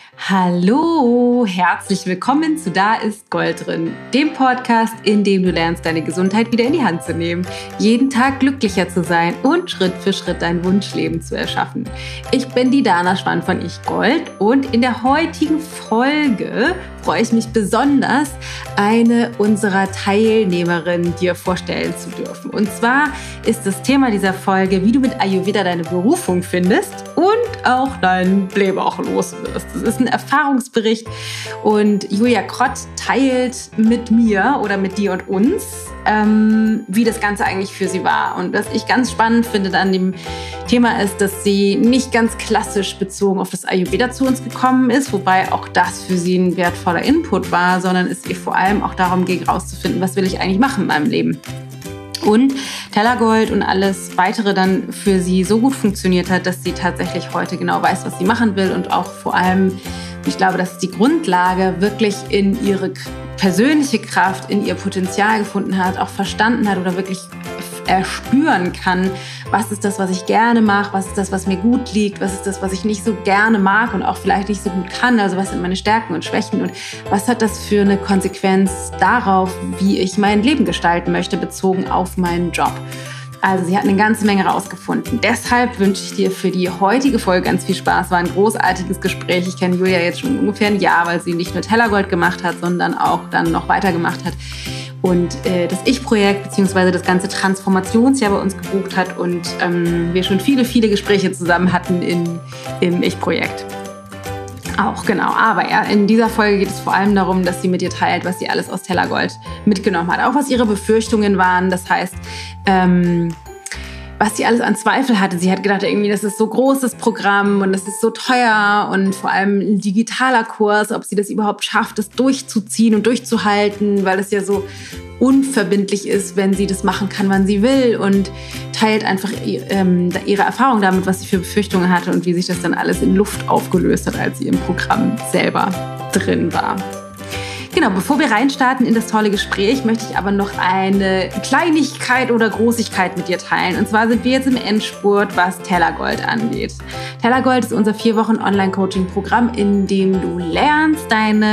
Hallo, herzlich willkommen zu Da ist Gold drin, dem Podcast, in dem du lernst, deine Gesundheit wieder in die Hand zu nehmen, jeden Tag glücklicher zu sein und Schritt für Schritt dein Wunschleben zu erschaffen. Ich bin die Dana Schwand von Ich Gold und in der heutigen Folge freue ich mich besonders, eine unserer Teilnehmerinnen dir vorstellen zu dürfen. Und zwar ist das Thema dieser Folge, wie du mit Ayurveda deine Berufung findest und auch deinen Blähbauch los wirst. Das ist ein Erfahrungsbericht und Julia Krott teilt mit mir oder mit dir und uns, wie das Ganze eigentlich für sie war. Und was ich ganz spannend finde an dem Thema ist, dass sie nicht ganz klassisch bezogen auf das Ayurveda zu uns gekommen ist, wobei auch das für sie ein wertvoller Input war, sondern es ihr vor allem auch darum ging, rauszufinden, was will ich eigentlich machen in meinem Leben. Und Tellergold und alles Weitere dann für sie so gut funktioniert hat, dass sie tatsächlich heute genau weiß, was sie machen will und auch vor allem, ich glaube, das ist die Grundlage, wirklich in ihre persönliche Kraft, in ihr Potenzial gefunden hat, auch verstanden hat oder wirklich erspüren kann, was ist das, was ich gerne mache, was ist das, was mir gut liegt, was ist das, was ich nicht so gerne mag und auch vielleicht nicht so gut kann, also was sind meine Stärken und Schwächen und was hat das für eine Konsequenz darauf, wie ich mein Leben gestalten möchte, bezogen auf meinen Job. Also sie hat eine ganze Menge rausgefunden. Deshalb wünsche ich dir für die heutige Folge ganz viel Spaß. War ein großartiges Gespräch. Ich kenne Julia jetzt schon ungefähr ein Jahr, weil sie nicht nur Tellergold gemacht hat, sondern auch dann noch weitergemacht hat. Und das Ich-Projekt bzw. das ganze Transformationsjahr bei uns gebucht hat und wir schon viele, viele Gespräche zusammen hatten im Ich-Projekt. Auch, genau. Aber ja, in dieser Folge geht es vor allem darum, dass sie mit dir teilt, was sie alles aus Tellergold mitgenommen hat. Auch was ihre Befürchtungen waren. Das heißt, was sie alles an Zweifel hatte. Sie hat gedacht, irgendwie, das ist so großes Programm und das ist so teuer und vor allem ein digitaler Kurs, ob sie das überhaupt schafft, das durchzuziehen und durchzuhalten, weil es ja so unverbindlich ist, wenn sie das machen kann, wann sie will und teilt einfach ihre Erfahrung damit, was sie für Befürchtungen hatte und wie sich das dann alles in Luft aufgelöst hat, als sie im Programm selber drin war. Genau, bevor wir reinstarten in das tolle Gespräch, möchte ich aber noch eine Kleinigkeit oder Großigkeit mit dir teilen. Und zwar sind wir jetzt im Endspurt, was Tellergold angeht. Tellergold ist unser 4 Wochen Online-Coaching-Programm, in dem du lernst,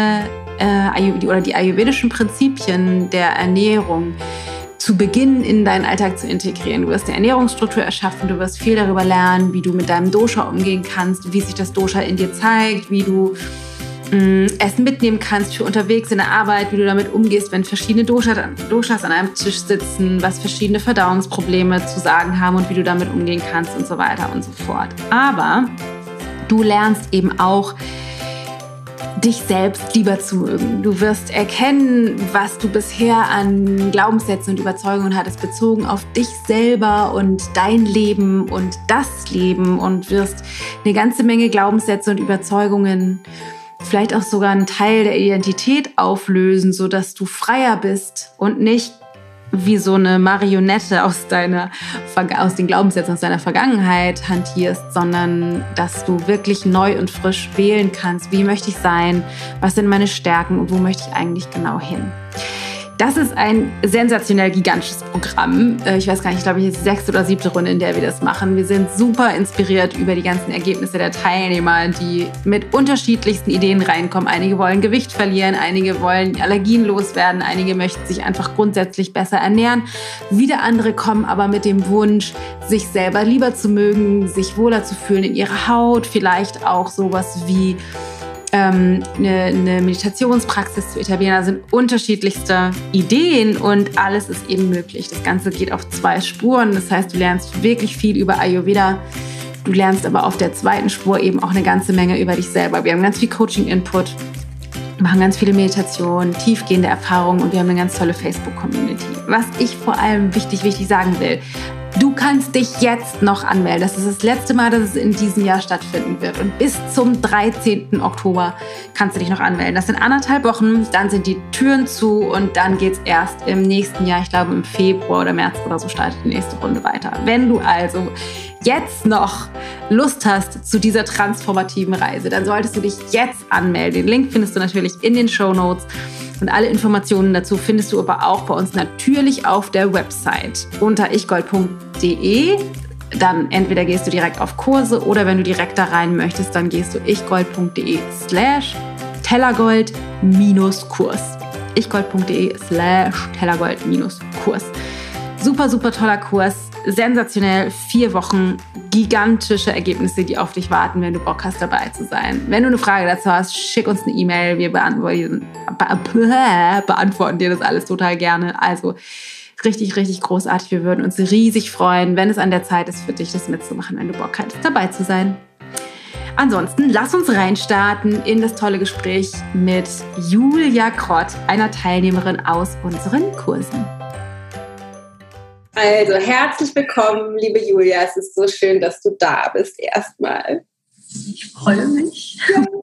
die ayurvedischen Prinzipien der Ernährung zu Beginn in deinen Alltag zu integrieren. Du wirst eine Ernährungsstruktur erschaffen, du wirst viel darüber lernen, wie du mit deinem Dosha umgehen kannst, wie sich das Dosha in dir zeigt, wie du Essen mitnehmen kannst für unterwegs in der Arbeit, wie du damit umgehst, wenn verschiedene Doshas an einem Tisch sitzen, was verschiedene Verdauungsprobleme zu sagen haben und wie du damit umgehen kannst und so weiter und so fort. Aber du lernst eben auch, dich selbst lieber zu mögen. Du wirst erkennen, was du bisher an Glaubenssätzen und Überzeugungen hattest, bezogen auf dich selber und dein Leben und das Leben und wirst eine ganze Menge Glaubenssätze und Überzeugungen, vielleicht auch sogar einen Teil der Identität auflösen, sodass du freier bist und nicht wie so eine Marionette aus den Glaubenssätzen aus deiner Vergangenheit hantierst, sondern dass du wirklich neu und frisch wählen kannst, wie möchte ich sein, was sind meine Stärken und wo möchte ich eigentlich genau hin. Das ist ein sensationell gigantisches Programm. Ich weiß gar nicht, ich glaube, es ist die 6. oder 7. Runde, in der wir das machen. Wir sind super inspiriert über die ganzen Ergebnisse der Teilnehmer, die mit unterschiedlichsten Ideen reinkommen. Einige wollen Gewicht verlieren, einige wollen Allergien loswerden, einige möchten sich einfach grundsätzlich besser ernähren. Wieder andere kommen aber mit dem Wunsch, sich selber lieber zu mögen, sich wohler zu fühlen in ihrer Haut, vielleicht auch sowas wie eine Meditationspraxis zu etablieren. Da sind unterschiedlichste Ideen und alles ist eben möglich. Das Ganze geht auf 2 Spuren. Das heißt, du lernst wirklich viel über Ayurveda. Du lernst aber auf der 2. Spur eben auch eine ganze Menge über dich selber. Wir haben ganz viel Coaching-Input, machen ganz viele Meditationen, tiefgehende Erfahrungen und wir haben eine ganz tolle Facebook-Community. Was ich vor allem wichtig sagen will, du kannst dich jetzt noch anmelden. Das ist das letzte Mal, dass es in diesem Jahr stattfinden wird. Und bis zum 13. Oktober kannst du dich noch anmelden. Das sind 1,5 Wochen, dann sind die Türen zu und dann geht es erst im nächsten Jahr, ich glaube im Februar oder März oder so, startet die nächste Runde weiter. Wenn du also jetzt noch Lust hast zu dieser transformativen Reise, dann solltest du dich jetzt anmelden. Den Link findest du natürlich in den Shownotes. Und alle Informationen dazu findest du aber auch bei uns natürlich auf der Website unter ichgold.de dann entweder gehst du direkt auf Kurse oder wenn du direkt da rein möchtest, dann gehst du ichgold.de/Tellergold-Kurs. ichgold.de/Tellergold-Kurs. Super, super toller Kurs. Sensationell. 4 Wochen. Gigantische Ergebnisse, die auf dich warten, wenn du Bock hast, dabei zu sein. Wenn du eine Frage dazu hast, schick uns eine E-Mail. Wir beantworten dir das alles total gerne. Also richtig, richtig großartig. Wir würden uns riesig freuen, wenn es an der Zeit ist für dich, das mitzumachen, wenn du Bock hast, dabei zu sein. Ansonsten lass uns reinstarten in das tolle Gespräch mit Julia Krott, einer Teilnehmerin aus unseren Kursen. Also herzlich willkommen, liebe Julia. Es ist so schön, dass du da bist erstmal. Ich freue mich.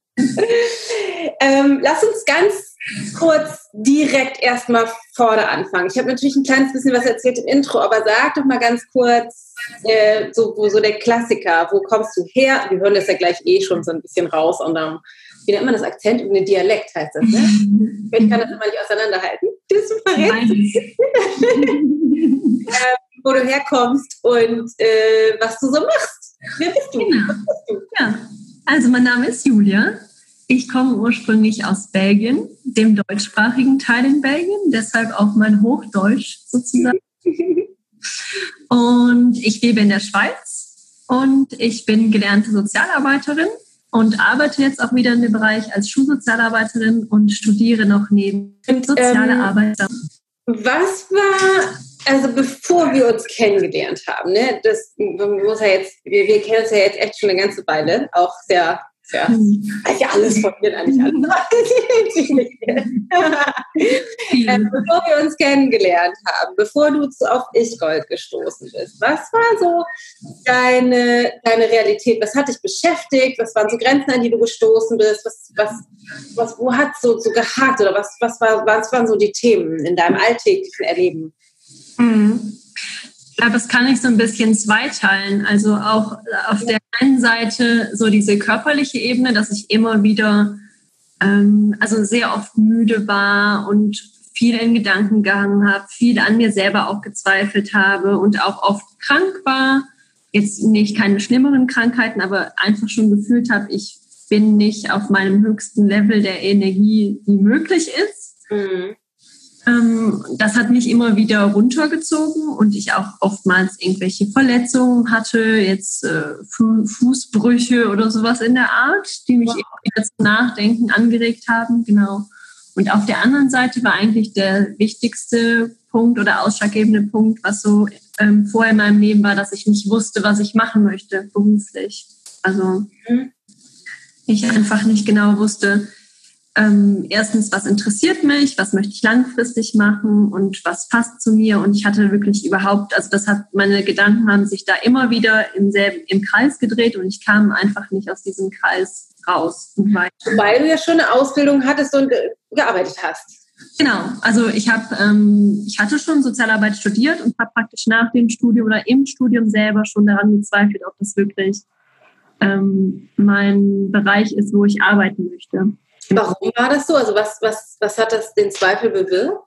Lass uns ganz kurz direkt erstmal vorne anfangen. Ich habe natürlich ein kleines bisschen was erzählt im Intro, aber sag doch mal ganz kurz, so der Klassiker, wo kommst du her? Wir hören das ja gleich schon so ein bisschen raus und dann, wie nennt man das, Akzent? Ein Dialekt heißt das, ne? Ich kann das immer nicht auseinanderhalten. Das ist super wo du herkommst und was du so machst. Wer bist du? Genau. Ja, also mein Name ist Julia. Ich komme ursprünglich aus Belgien, dem deutschsprachigen Teil in Belgien, deshalb auch mein Hochdeutsch sozusagen. Und ich lebe in der Schweiz und ich bin gelernte Sozialarbeiterin und arbeite jetzt auch wieder in dem Bereich als Schulsozialarbeiterin und studiere noch neben soziale Arbeit. Was war, also bevor wir uns kennengelernt haben, ne, muss ja jetzt, wir kennen uns ja jetzt echt schon eine ganze Weile, auch sehr, alles von mir eigentlich alles. Bevor wir uns kennengelernt haben, bevor du auf Ichgold gestoßen bist, was war so deine Realität? Was hat dich beschäftigt? Was waren so Grenzen, an die du gestoßen bist? Wo hat so gehakt? Oder was waren so die Themen in deinem alltäglichen Erleben? Ich glaube, das kann ich so ein bisschen zweiteilen. Also auch auf der einen Seite so diese körperliche Ebene, dass ich immer wieder, also sehr oft müde war und viel in Gedanken gehangen habe, viel an mir selber auch gezweifelt habe und auch oft krank war. Jetzt nicht keine schlimmeren Krankheiten, aber einfach schon gefühlt habe, ich bin nicht auf meinem höchsten Level der Energie, die möglich ist. Mhm. Das hat mich immer wieder runtergezogen und ich auch oftmals irgendwelche Verletzungen hatte, jetzt Fußbrüche oder sowas in der Art, die mich irgendwie zum Nachdenken angeregt haben. Genau. Und auf der anderen Seite war eigentlich der wichtigste Punkt oder ausschlaggebende Punkt, was so vorher in meinem Leben war, dass ich nicht wusste, was ich machen möchte beruflich. Also ich einfach nicht genau wusste, erstens, was interessiert mich, was möchte ich langfristig machen und was passt zu mir. Und ich hatte wirklich meine Gedanken haben sich da immer wieder im Kreis gedreht und ich kam einfach nicht aus diesem Kreis raus. Weil du ja schon eine Ausbildung hattest und gearbeitet hast. Genau, also ich hatte schon Sozialarbeit studiert und habe praktisch nach dem Studium oder im Studium selber schon daran gezweifelt, ob das wirklich mein Bereich ist, wo ich arbeiten möchte. Warum war das so? Also was hat das den Zweifel bewirkt?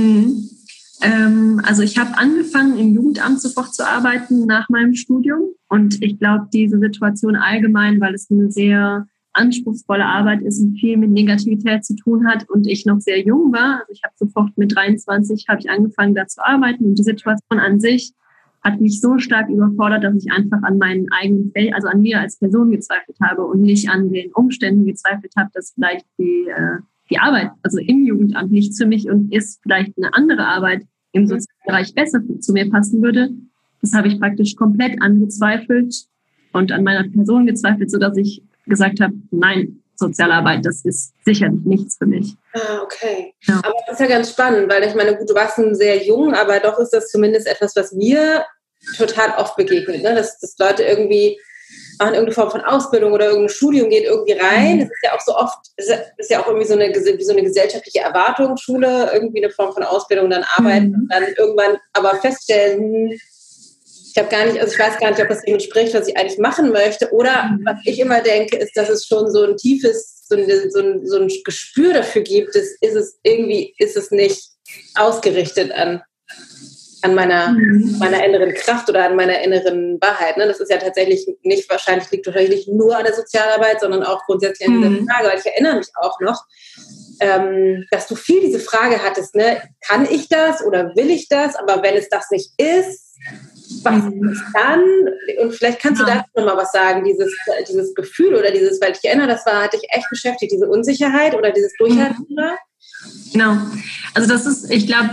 Also ich habe angefangen, im Jugendamt sofort zu arbeiten nach meinem Studium. Und ich glaube, diese Situation allgemein, weil es eine sehr anspruchsvolle Arbeit ist und viel mit Negativität zu tun hat und ich noch sehr jung war. Also ich habe sofort mit 23 habe ich angefangen, da zu arbeiten. Und die Situation an sich hat mich so stark überfordert, dass ich einfach an meinen eigenen also an mir als Person gezweifelt habe und nicht an den Umständen gezweifelt habe, dass vielleicht die Arbeit, also im Jugendamt, nicht für mich und ist vielleicht eine andere Arbeit im Sozialbereich besser zu mir passen würde. Das habe ich praktisch komplett angezweifelt und an meiner Person gezweifelt, sodass ich gesagt habe, nein, Sozialarbeit, das ist sicherlich nichts für mich. Ah, okay. Ja. Aber das ist ja ganz spannend, weil ich meine, gut, du warst sehr jung, aber doch ist das zumindest etwas, was mir total oft begegnet, ne? Dass Leute irgendwie machen irgendeine Form von Ausbildung oder irgendein Studium, gehen irgendwie rein. Das ist ja auch so oft, ist ja auch irgendwie so eine gesellschaftliche Erwartung, Schule, irgendwie eine Form von Ausbildung, dann Arbeit und dann irgendwann aber feststellen, ich weiß gar nicht, ob das dem entspricht, was ich eigentlich machen möchte. Oder was ich immer denke, ist, dass es schon so ein tiefes, so ein Gespür dafür gibt, ist es nicht ausgerichtet an meiner inneren Kraft oder an meiner inneren Wahrheit. Ne? Das ist ja tatsächlich liegt wahrscheinlich nicht nur an der Sozialarbeit, sondern auch grundsätzlich an dieser Frage. Weil ich erinnere mich auch noch, dass du viel diese Frage hattest, ne? Kann ich das oder will ich das? Aber wenn es das nicht ist, was ist dann? Und vielleicht kannst du dazu nochmal was sagen, dieses Gefühl oder weil ich erinnere, hat dich echt beschäftigt, diese Unsicherheit oder dieses Durchhalten. Genau. Also das ist, ich glaube,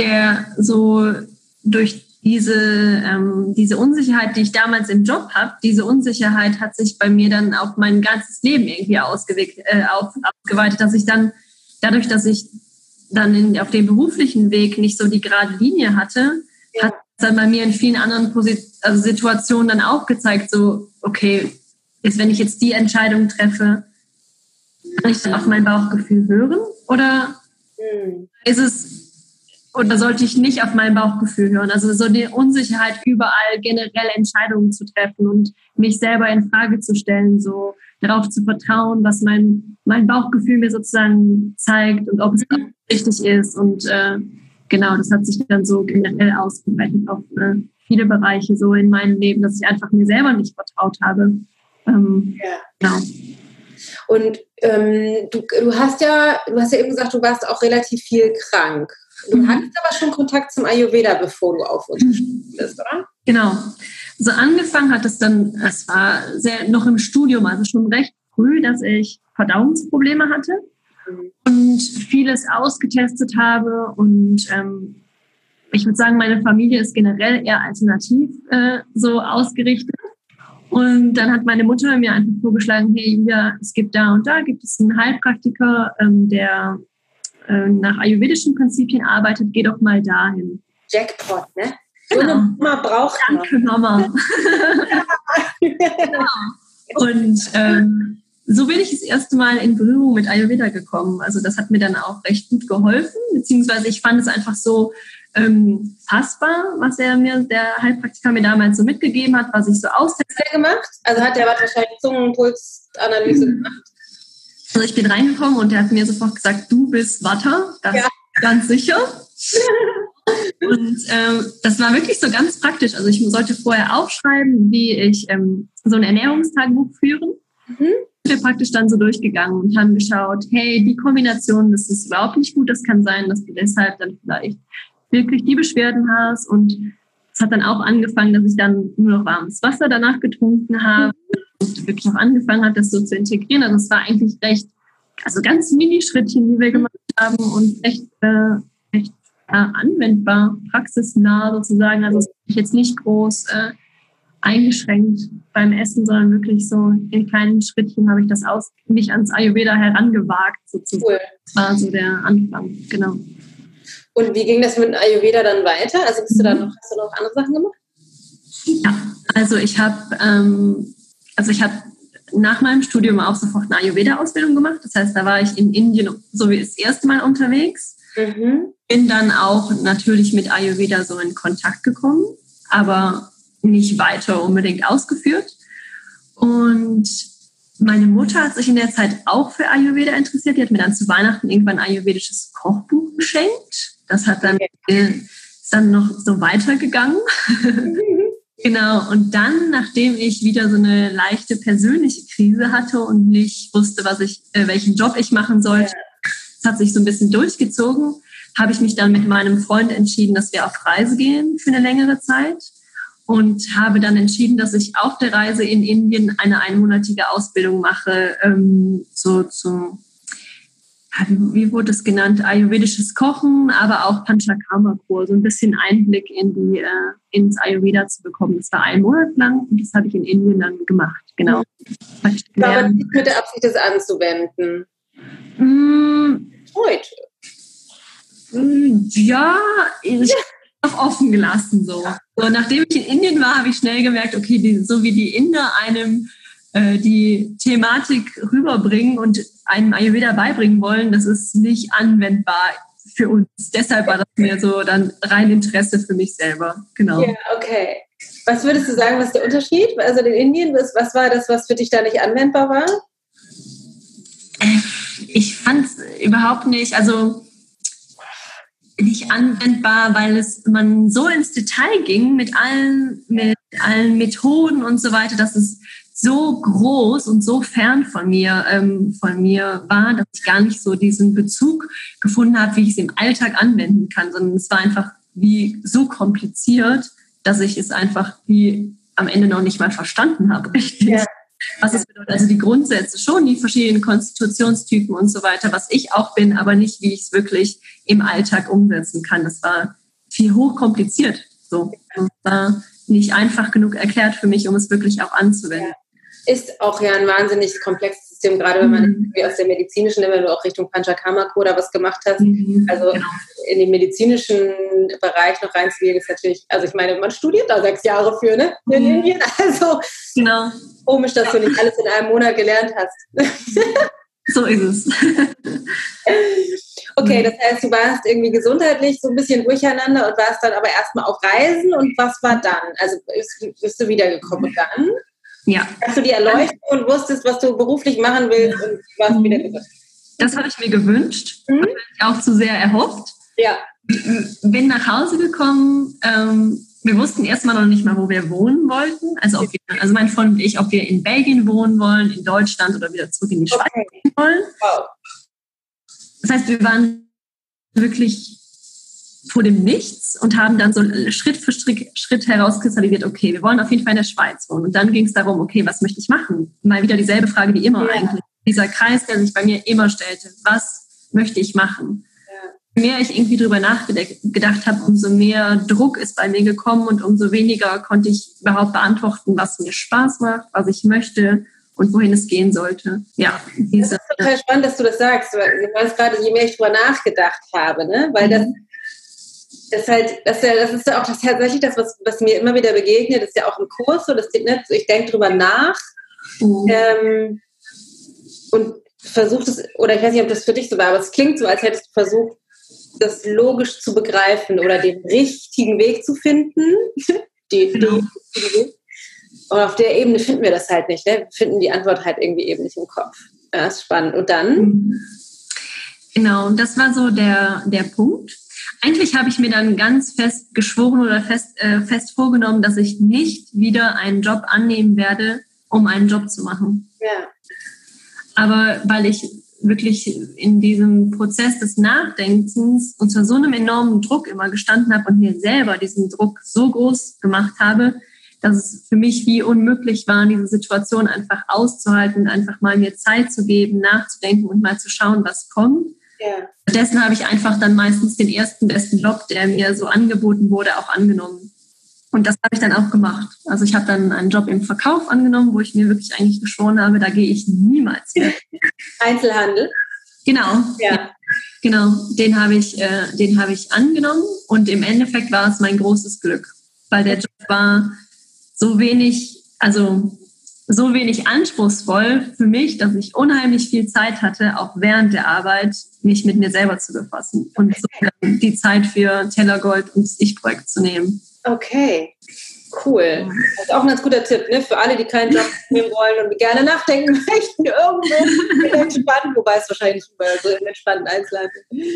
durch diese Unsicherheit, die ich damals im Job habe, diese Unsicherheit hat sich bei mir dann auf mein ganzes Leben irgendwie ausgeweitet, dass ich dann, dadurch, dass ich dann auf dem beruflichen Weg nicht so die gerade Linie hatte, hat es dann bei mir in vielen anderen Situationen dann auch gezeigt, so, okay, wenn ich jetzt die Entscheidung treffe, kann ich dann auf mein Bauchgefühl hören oder oder sollte ich nicht auf mein Bauchgefühl hören? Also so die Unsicherheit, überall generell Entscheidungen zu treffen und mich selber in Frage zu stellen, so darauf zu vertrauen, was mein Bauchgefühl mir sozusagen zeigt und ob es auch richtig ist. Und genau, das hat sich dann so generell ausgeweitet auf viele Bereiche so in meinem Leben, dass ich einfach mir selber nicht vertraut habe. Genau. Und du hast ja eben gesagt, du warst auch relativ viel krank. Du hattest aber schon Kontakt zum Ayurveda, bevor du auf uns gestoßen bist, oder? Genau. Also angefangen hat es dann, es war noch im Studium, also schon recht früh, dass ich Verdauungsprobleme hatte und vieles ausgetestet habe. Und ich würde sagen, meine Familie ist generell eher alternativ so ausgerichtet. Und dann hat meine Mutter mir einfach vorgeschlagen, hey Julia, es gibt da und da, gibt es einen Heilpraktiker, der nach ayurvedischen Prinzipien arbeitet, geh doch mal dahin. Jackpot, ne? Genau. So eine Mama braucht man. Danke, Mama. Genau. Und so bin ich das erste Mal in Berührung mit Ayurveda gekommen. Also das hat mir dann auch recht gut geholfen, beziehungsweise ich fand es einfach so fassbar, was der Heilpraktiker mir damals so mitgegeben hat, was ich so austeste. Was hat er gemacht? Also hat der wahrscheinlich Zungenpulsanalyse gemacht? Also ich bin reingekommen und der hat mir sofort gesagt, du bist Vata, das ist ganz sicher. Und das war wirklich so ganz praktisch. Also ich sollte vorher aufschreiben, wie ich so ein Ernährungstagebuch führen. Wir praktisch dann so durchgegangen und haben geschaut, hey, die Kombination, das ist überhaupt nicht gut, das kann sein, dass du deshalb dann vielleicht wirklich die Beschwerden hast. Und es hat dann auch angefangen, dass ich dann nur noch warmes Wasser danach getrunken habe und wirklich auch angefangen hat, das so zu integrieren. Also es war eigentlich ganz Mini-Schrittchen, die wir gemacht haben und echt anwendbar, praxisnah sozusagen. Also es ist jetzt nicht groß eingeschränkt beim Essen, sondern wirklich so in kleinen Schrittchen habe ich mich ans Ayurveda herangewagt sozusagen. Cool. Das war so der Anfang, genau. Und wie ging das mit dem Ayurveda dann weiter? Also hast du noch andere Sachen gemacht? Ja, also ich habe nach meinem Studium auch sofort eine Ayurveda-Ausbildung gemacht. Das heißt, da war ich in Indien so wie das erste Mal unterwegs. Bin dann auch natürlich mit Ayurveda so in Kontakt gekommen, aber nicht weiter unbedingt ausgeführt. Und meine Mutter hat sich in der Zeit auch für Ayurveda interessiert. Die hat mir dann zu Weihnachten irgendwann ein ayurvedisches Kochbuch geschenkt. Das hat dann, ist dann noch so weitergegangen. Genau. Und dann, nachdem ich wieder so eine leichte persönliche Krise hatte und nicht wusste, welchen Job ich machen sollte, das hat sich so ein bisschen durchgezogen, habe ich mich dann mit meinem Freund entschieden, dass wir auf Reise gehen für eine längere Zeit. Und habe dann entschieden, dass ich auf der Reise in Indien eine einmonatige Ausbildung mache, wie wurde es genannt, ayurvedisches Kochen, aber auch Panchakarma-Kur, so ein bisschen Einblick ins Ayurveda zu bekommen. Das war 1 Monat lang und das habe ich in Indien dann gemacht, genau. Aber nicht mit der Absicht, das anzuwenden? Heute? Ja, ich noch offen gelassen so. So, nachdem ich in Indien war, habe ich schnell gemerkt, okay, so wie die Inder einem die Thematik rüberbringen und einem Ayurveda beibringen wollen, das ist nicht anwendbar für uns. Deshalb war das mir so dann rein Interesse für mich selber. Genau. Ja, okay. Was würdest du sagen, was ist der Unterschied? Also in Indien, was war das, was für dich da nicht anwendbar war? Ich fand es überhaupt nicht, also nicht nicht anwendbar, weil man so ins Detail ging mit allen Methoden und so weiter, dass es so groß und so fern von mir war, dass ich gar nicht so diesen Bezug gefunden habe, wie ich es im Alltag anwenden kann, sondern es war einfach wie so kompliziert, dass ich es einfach wie am Ende noch nicht mal verstanden habe, richtig. Ja. Was es bedeutet, also die Grundsätze schon, die verschiedenen Konstitutionstypen und so weiter, was ich auch bin, aber nicht, wie ich es wirklich im Alltag umsetzen kann. Das war viel hochkompliziert. So. Das war nicht einfach genug erklärt für mich, um es wirklich auch anzuwenden. Ja. Ist auch ja ein wahnsinnig komplexes System, gerade wenn man irgendwie aus der medizinischen, wenn du auch Richtung Panchakarma oder was gemacht hast. Also in den medizinischen Bereich noch reinzugehen, ist natürlich, also ich meine, man studiert da 6 Jahre für, ne? In Indien. Also komisch, dass du nicht alles in einem Monat gelernt hast. So ist es. Okay, das heißt, du warst irgendwie gesundheitlich so ein bisschen durcheinander und warst dann aber erstmal auf Reisen. Und was war dann? Also bist du wiedergekommen und dann? Ja. Hast du die Erleuchtung und wusstest, was du beruflich machen willst und warst wieder gesund? Das habe ich mir gewünscht. Das habe ich auch zu sehr erhofft. Ja. Bin nach Hause gekommen. Wir wussten erstmal noch nicht mal, wo wir wohnen wollten. Also mein Freund und ich, ob wir in Belgien wohnen wollen, in Deutschland oder wieder zurück in die Schweiz wohnen wollen. Wow. Das heißt, wir waren wirklich vor dem Nichts und haben dann so Schritt für Schritt herauskristallisiert, okay, wir wollen auf jeden Fall in der Schweiz wohnen. Und dann ging es darum, okay, was möchte ich machen? Mal wieder dieselbe Frage wie immer eigentlich. Dieser Kreis, der sich bei mir immer stellte. Was möchte ich machen? Je mehr ich irgendwie drüber nachgedacht habe, umso mehr Druck ist bei mir gekommen und umso weniger konnte ich überhaupt beantworten, was mir Spaß macht, was ich möchte und wohin es gehen sollte. Ja, das ist total spannend, dass du das sagst, weil du meinst gerade, je mehr ich drüber nachgedacht habe, ne? Weil das ist ja auch tatsächlich das, was mir immer wieder begegnet, ist ja auch im Kurs so, ich denke drüber nach und versuche es, oder ich weiß nicht, ob das für dich so war, aber es klingt so, als hättest du versucht, das logisch zu begreifen oder den richtigen Weg zu finden. Und auf der Ebene finden wir das halt nicht. Ne? Wir finden die Antwort halt irgendwie eben nicht im Kopf. Ja, das ist spannend. Und dann? Genau, das war so der Punkt. Eigentlich habe ich mir dann ganz fest geschworen oder fest vorgenommen, dass ich nicht wieder einen Job annehmen werde, um einen Job zu machen. Ja. Aber weil ich wirklich in diesem Prozess des Nachdenkens unter so einem enormen Druck immer gestanden habe und mir selber diesen Druck so groß gemacht habe, dass es für mich wie unmöglich war, diese Situation einfach auszuhalten, einfach mal mir Zeit zu geben, nachzudenken und mal zu schauen, was kommt. Ja. Stattdessen habe ich einfach dann meistens den ersten besten Job, der mir so angeboten wurde, auch angenommen. Und das habe ich dann auch gemacht. Also ich habe dann einen Job im Verkauf angenommen, wo ich mir wirklich eigentlich geschworen habe, da gehe ich niemals mehr. Einzelhandel? Genau. Ja. Genau, den habe ich angenommen und im Endeffekt war es mein großes Glück, weil der Job war so wenig anspruchsvoll für mich, dass ich unheimlich viel Zeit hatte, auch während der Arbeit mich mit mir selber zu befassen und so die Zeit für Tellergold und das Ich-Projekt zu nehmen. Okay, cool. Das ist auch ein ganz guter Tipp, ne? Für alle, die keinen Job nehmen wollen und gerne nachdenken möchten, irgendwo entspannen, wobei es wahrscheinlich nicht mehr so im entspannten Einzelhandel.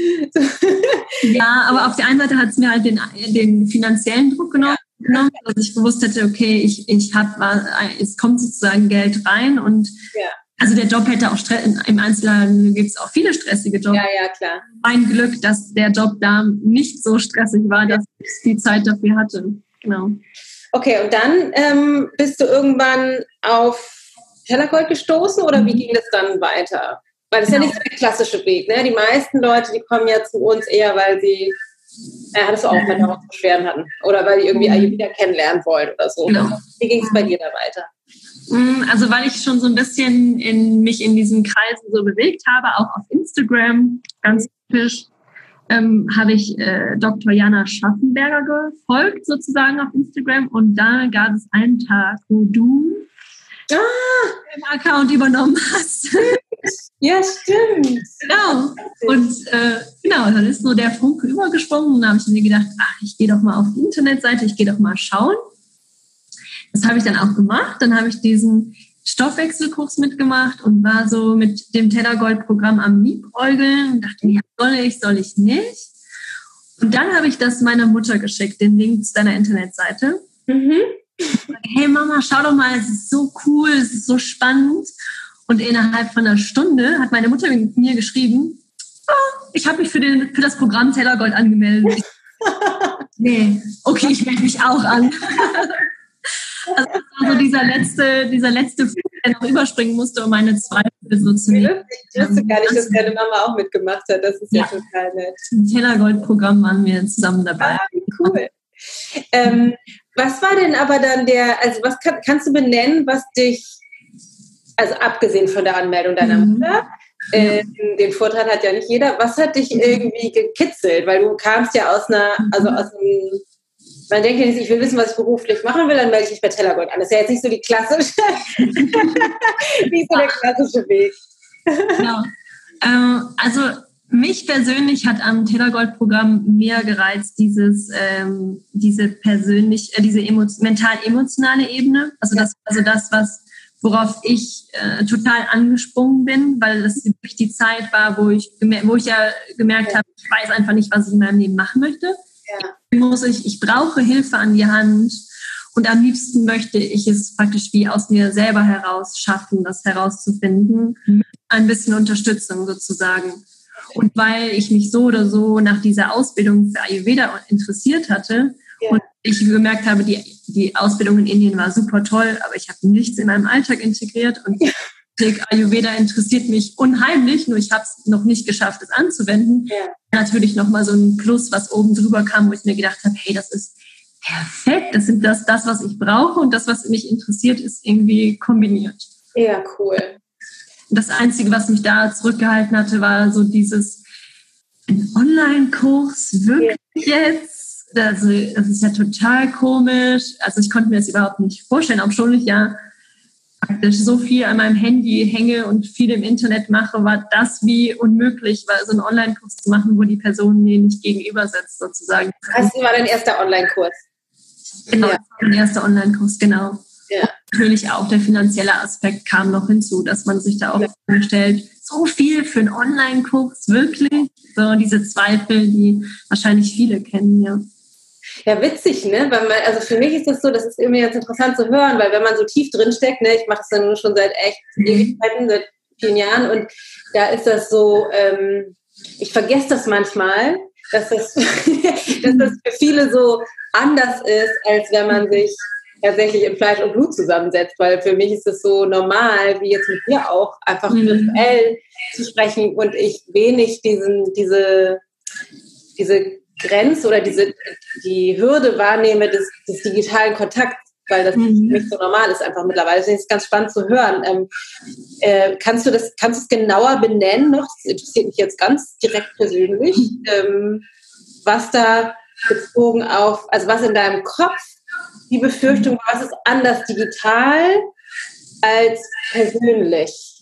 Ja, aber auf der einen Seite hat es mir halt den finanziellen Druck genommen, dass ich gewusst hätte, okay, es kommt sozusagen Geld rein und also der Job hätte auch im Einzelhandel gibt es auch viele stressige Jobs. Ja, klar. Mein Glück, dass der Job da nicht so stressig war, dass ich die Zeit dafür hatte. Genau. Okay, und dann bist du irgendwann auf Tellergold gestoßen oder wie ging das dann weiter? Weil das ist ja nicht so der klassische Weg, ne? Die meisten Leute, die kommen ja zu uns eher, weil sie das auch manchmal Beschwerden hatten oder weil die irgendwie Ayurveda kennenlernen wollen oder so. Genau. Wie ging es bei dir da weiter? Also weil ich schon so ein bisschen mich in diesen Kreisen so bewegt habe, auch auf Instagram, ganz typisch, habe ich Dr. Jana Schaffenberger gefolgt sozusagen auf Instagram und da gab es einen Tag, wo du den Account übernommen hast. Ja, stimmt. Genau. Und dann ist so der Funke übergesprungen und dann habe ich mir gedacht, ich gehe doch mal auf die Internetseite, ich gehe doch mal schauen. Das habe ich dann auch gemacht. Dann habe ich diesen Stoffwechselkurs mitgemacht und war so mit dem Tellergold-Programm am Liebäugeln und dachte mir, soll ich nicht? Und dann habe ich das meiner Mutter geschickt, den Link zu deiner Internetseite. Hey Mama, schau doch mal, es ist so cool, es ist so spannend. Und innerhalb von einer Stunde hat meine Mutter mit mir geschrieben, ich habe mich für das Programm Taylor Gold angemeldet. Nee, okay, ich melde mich auch an. Also das war so dieser letzte Flug, der noch überspringen musste, um meine Zweifel so zu nehmen. Ich wusste gar nicht, dass deine Mama auch mitgemacht hat. Das ist ja total nett. Im Taylor Gold Programm waren wir zusammen dabei. Wie cool. Was war denn aber dann also was kannst du benennen, was dich, also abgesehen von der Anmeldung deiner Mutter, den Vorteil hat ja nicht jeder, was hat dich irgendwie gekitzelt? Weil du kamst ja aus einem, man denkt ja nicht, ich will wissen, was ich beruflich machen will, dann melde ich mich bei Taylor Gold an. Das ist ja jetzt nicht so die klassische, nicht so der klassische Weg. Genau. Also mich persönlich hat am Taylor Gold Programm mehr gereizt, diese mental-emotionale Ebene. Also das, worauf ich total angesprungen bin, weil das wirklich die Zeit war, wo ich ja gemerkt habe, ich weiß einfach nicht, was ich in meinem Leben machen möchte. Ja. Ich brauche Hilfe an die Hand und am liebsten möchte ich es praktisch wie aus mir selber heraus schaffen, das herauszufinden, mit ein bisschen Unterstützung sozusagen. Und weil ich mich so oder so nach dieser Ausbildung für Ayurveda interessiert hatte und ich gemerkt habe, die Ausbildung in Indien war super toll, aber ich habe nichts in meinem Alltag integriert und Ayurveda interessiert mich unheimlich, nur ich habe es noch nicht geschafft, es anzuwenden. Ja. Natürlich nochmal so ein Plus, was oben drüber kam, wo ich mir gedacht habe, hey, das ist perfekt, das sind das, was ich brauche und das, was mich interessiert, ist irgendwie kombiniert. Ja, cool. Und das Einzige, was mich da zurückgehalten hatte, war so ein Online-Kurs, wirklich jetzt? Also, das ist ja total komisch. Also ich konnte mir das überhaupt nicht vorstellen, obwohl ich ja praktisch so viel an meinem Handy hänge und viel im Internet mache, war das wie unmöglich, weil so einen Online-Kurs zu machen, wo die Person mir nicht gegenüber sitzt, sozusagen. Das war dein erster Online-Kurs? Genau, mein erster Online-Kurs, genau. Ja. Natürlich auch der finanzielle Aspekt kam noch hinzu, dass man sich da auch vorstellt, so viel für einen Online-Kurs, wirklich? So diese Zweifel, die wahrscheinlich viele kennen, ja. Ja, witzig, ne? Weil also für mich ist das so, das ist irgendwie jetzt interessant zu hören, weil wenn man so tief drin steckt, ne, ich mache das dann schon seit echt Ewigkeiten, seit vielen Jahren und da ist das so, ich vergesse das manchmal, dass das für viele so anders ist, als wenn man sich tatsächlich in Fleisch und Blut zusammensetzt, weil für mich ist es so normal, wie jetzt mit dir auch, einfach virtuell zu sprechen und ich wenig diese Grenze oder die Hürde wahrnehme des digitalen Kontakts, weil das nicht so normal ist einfach mittlerweile. Das ist ganz spannend zu hören. Kannst du es genauer benennen noch? Das interessiert mich jetzt ganz direkt persönlich. Was da bezogen auf, also was in deinem Kopf die Befürchtung war, was ist anders digital als persönlich?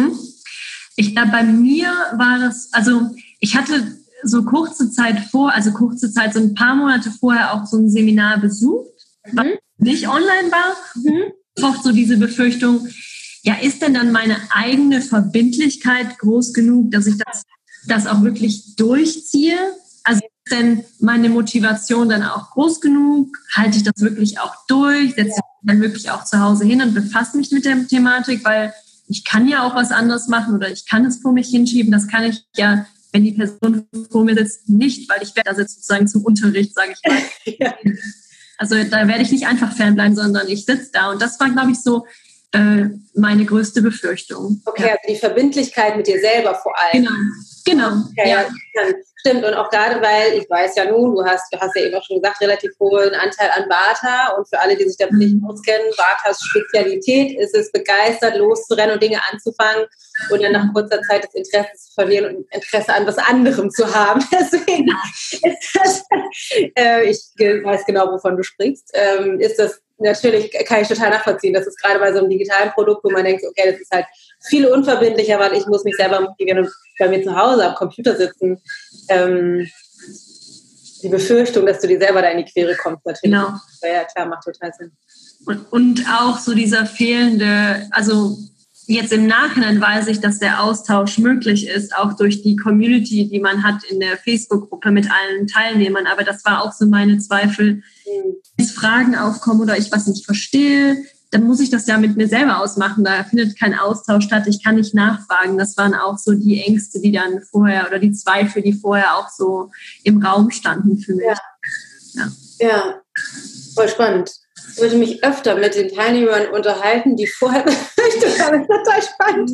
Ich glaube, bei mir war das, also ich hatte so kurze Zeit, so ein paar Monate vorher auch so ein Seminar besucht, was nicht online war. Oft so diese Befürchtung, ja, ist denn dann meine eigene Verbindlichkeit groß genug, dass ich das auch wirklich durchziehe? Also ist denn meine Motivation dann auch groß genug? Halte ich das wirklich auch durch? Setze ich dann wirklich auch zu Hause hin und befasse mich mit der Thematik? Weil ich kann ja auch was anderes machen oder ich kann es vor mich hinschieben. Das kann ich ja, wenn die Person vor mir sitzt, nicht, weil ich werde da sitze sozusagen zum Unterricht, sage ich mal. Ja. Also da werde ich nicht einfach fernbleiben, sondern ich sitze da. Und das war, glaube ich, so meine größte Befürchtung. Okay, also die Verbindlichkeit mit dir selber vor allem. Genau. Okay, ja. Stimmt. Und auch gerade, weil ich weiß ja nun, du hast ja eben auch schon gesagt, relativ hohen Anteil an Vata. Und für alle, die sich damit nicht auskennen, Vatas Spezialität ist es, begeistert loszurennen und Dinge anzufangen und dann nach kurzer Zeit das Interesse zu verlieren und Interesse an was anderem zu haben. Deswegen ist das, ich weiß genau, wovon du sprichst, ist das natürlich, kann ich total nachvollziehen. Das ist gerade bei so einem digitalen Produkt, wo man denkt, okay, das ist halt viel unverbindlicher, weil ich muss mich selber motivieren und bei mir zu Hause am Computer sitzen. Die Befürchtung, dass du dir selber da in die Quere kommst, natürlich. Genau. Ja, klar, macht total Sinn. Und auch so dieser fehlende, also jetzt im Nachhinein weiß ich, dass der Austausch möglich ist, auch durch die Community, die man hat in der Facebook-Gruppe mit allen Teilnehmern. Aber das war auch so meine Zweifel, wenn Fragen aufkommen oder ich was nicht verstehe, dann muss ich das ja mit mir selber ausmachen. Da findet kein Austausch statt. Ich kann nicht nachfragen. Das waren auch so die Ängste, die dann vorher oder die Zweifel, die vorher auch so im Raum standen für mich. Ja, voll spannend. Ich würde mich öfter mit den Teilnehmern unterhalten, die vorher befürchtet haben. Das ist total spannend.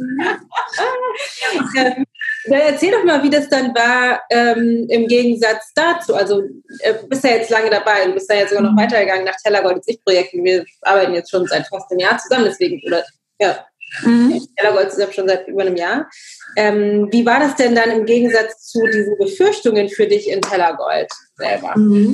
Erzähl doch mal, wie das dann war im Gegensatz dazu. Also du bist ja jetzt lange dabei, du bist ja jetzt sogar noch weitergegangen nach Tellergold ins Ich-Projekten. Wir arbeiten jetzt schon seit fast einem Jahr zusammen, deswegen, Tellergold zusammen schon seit über einem Jahr. Wie war das denn dann im Gegensatz zu diesen Befürchtungen für dich in Tellergold selber?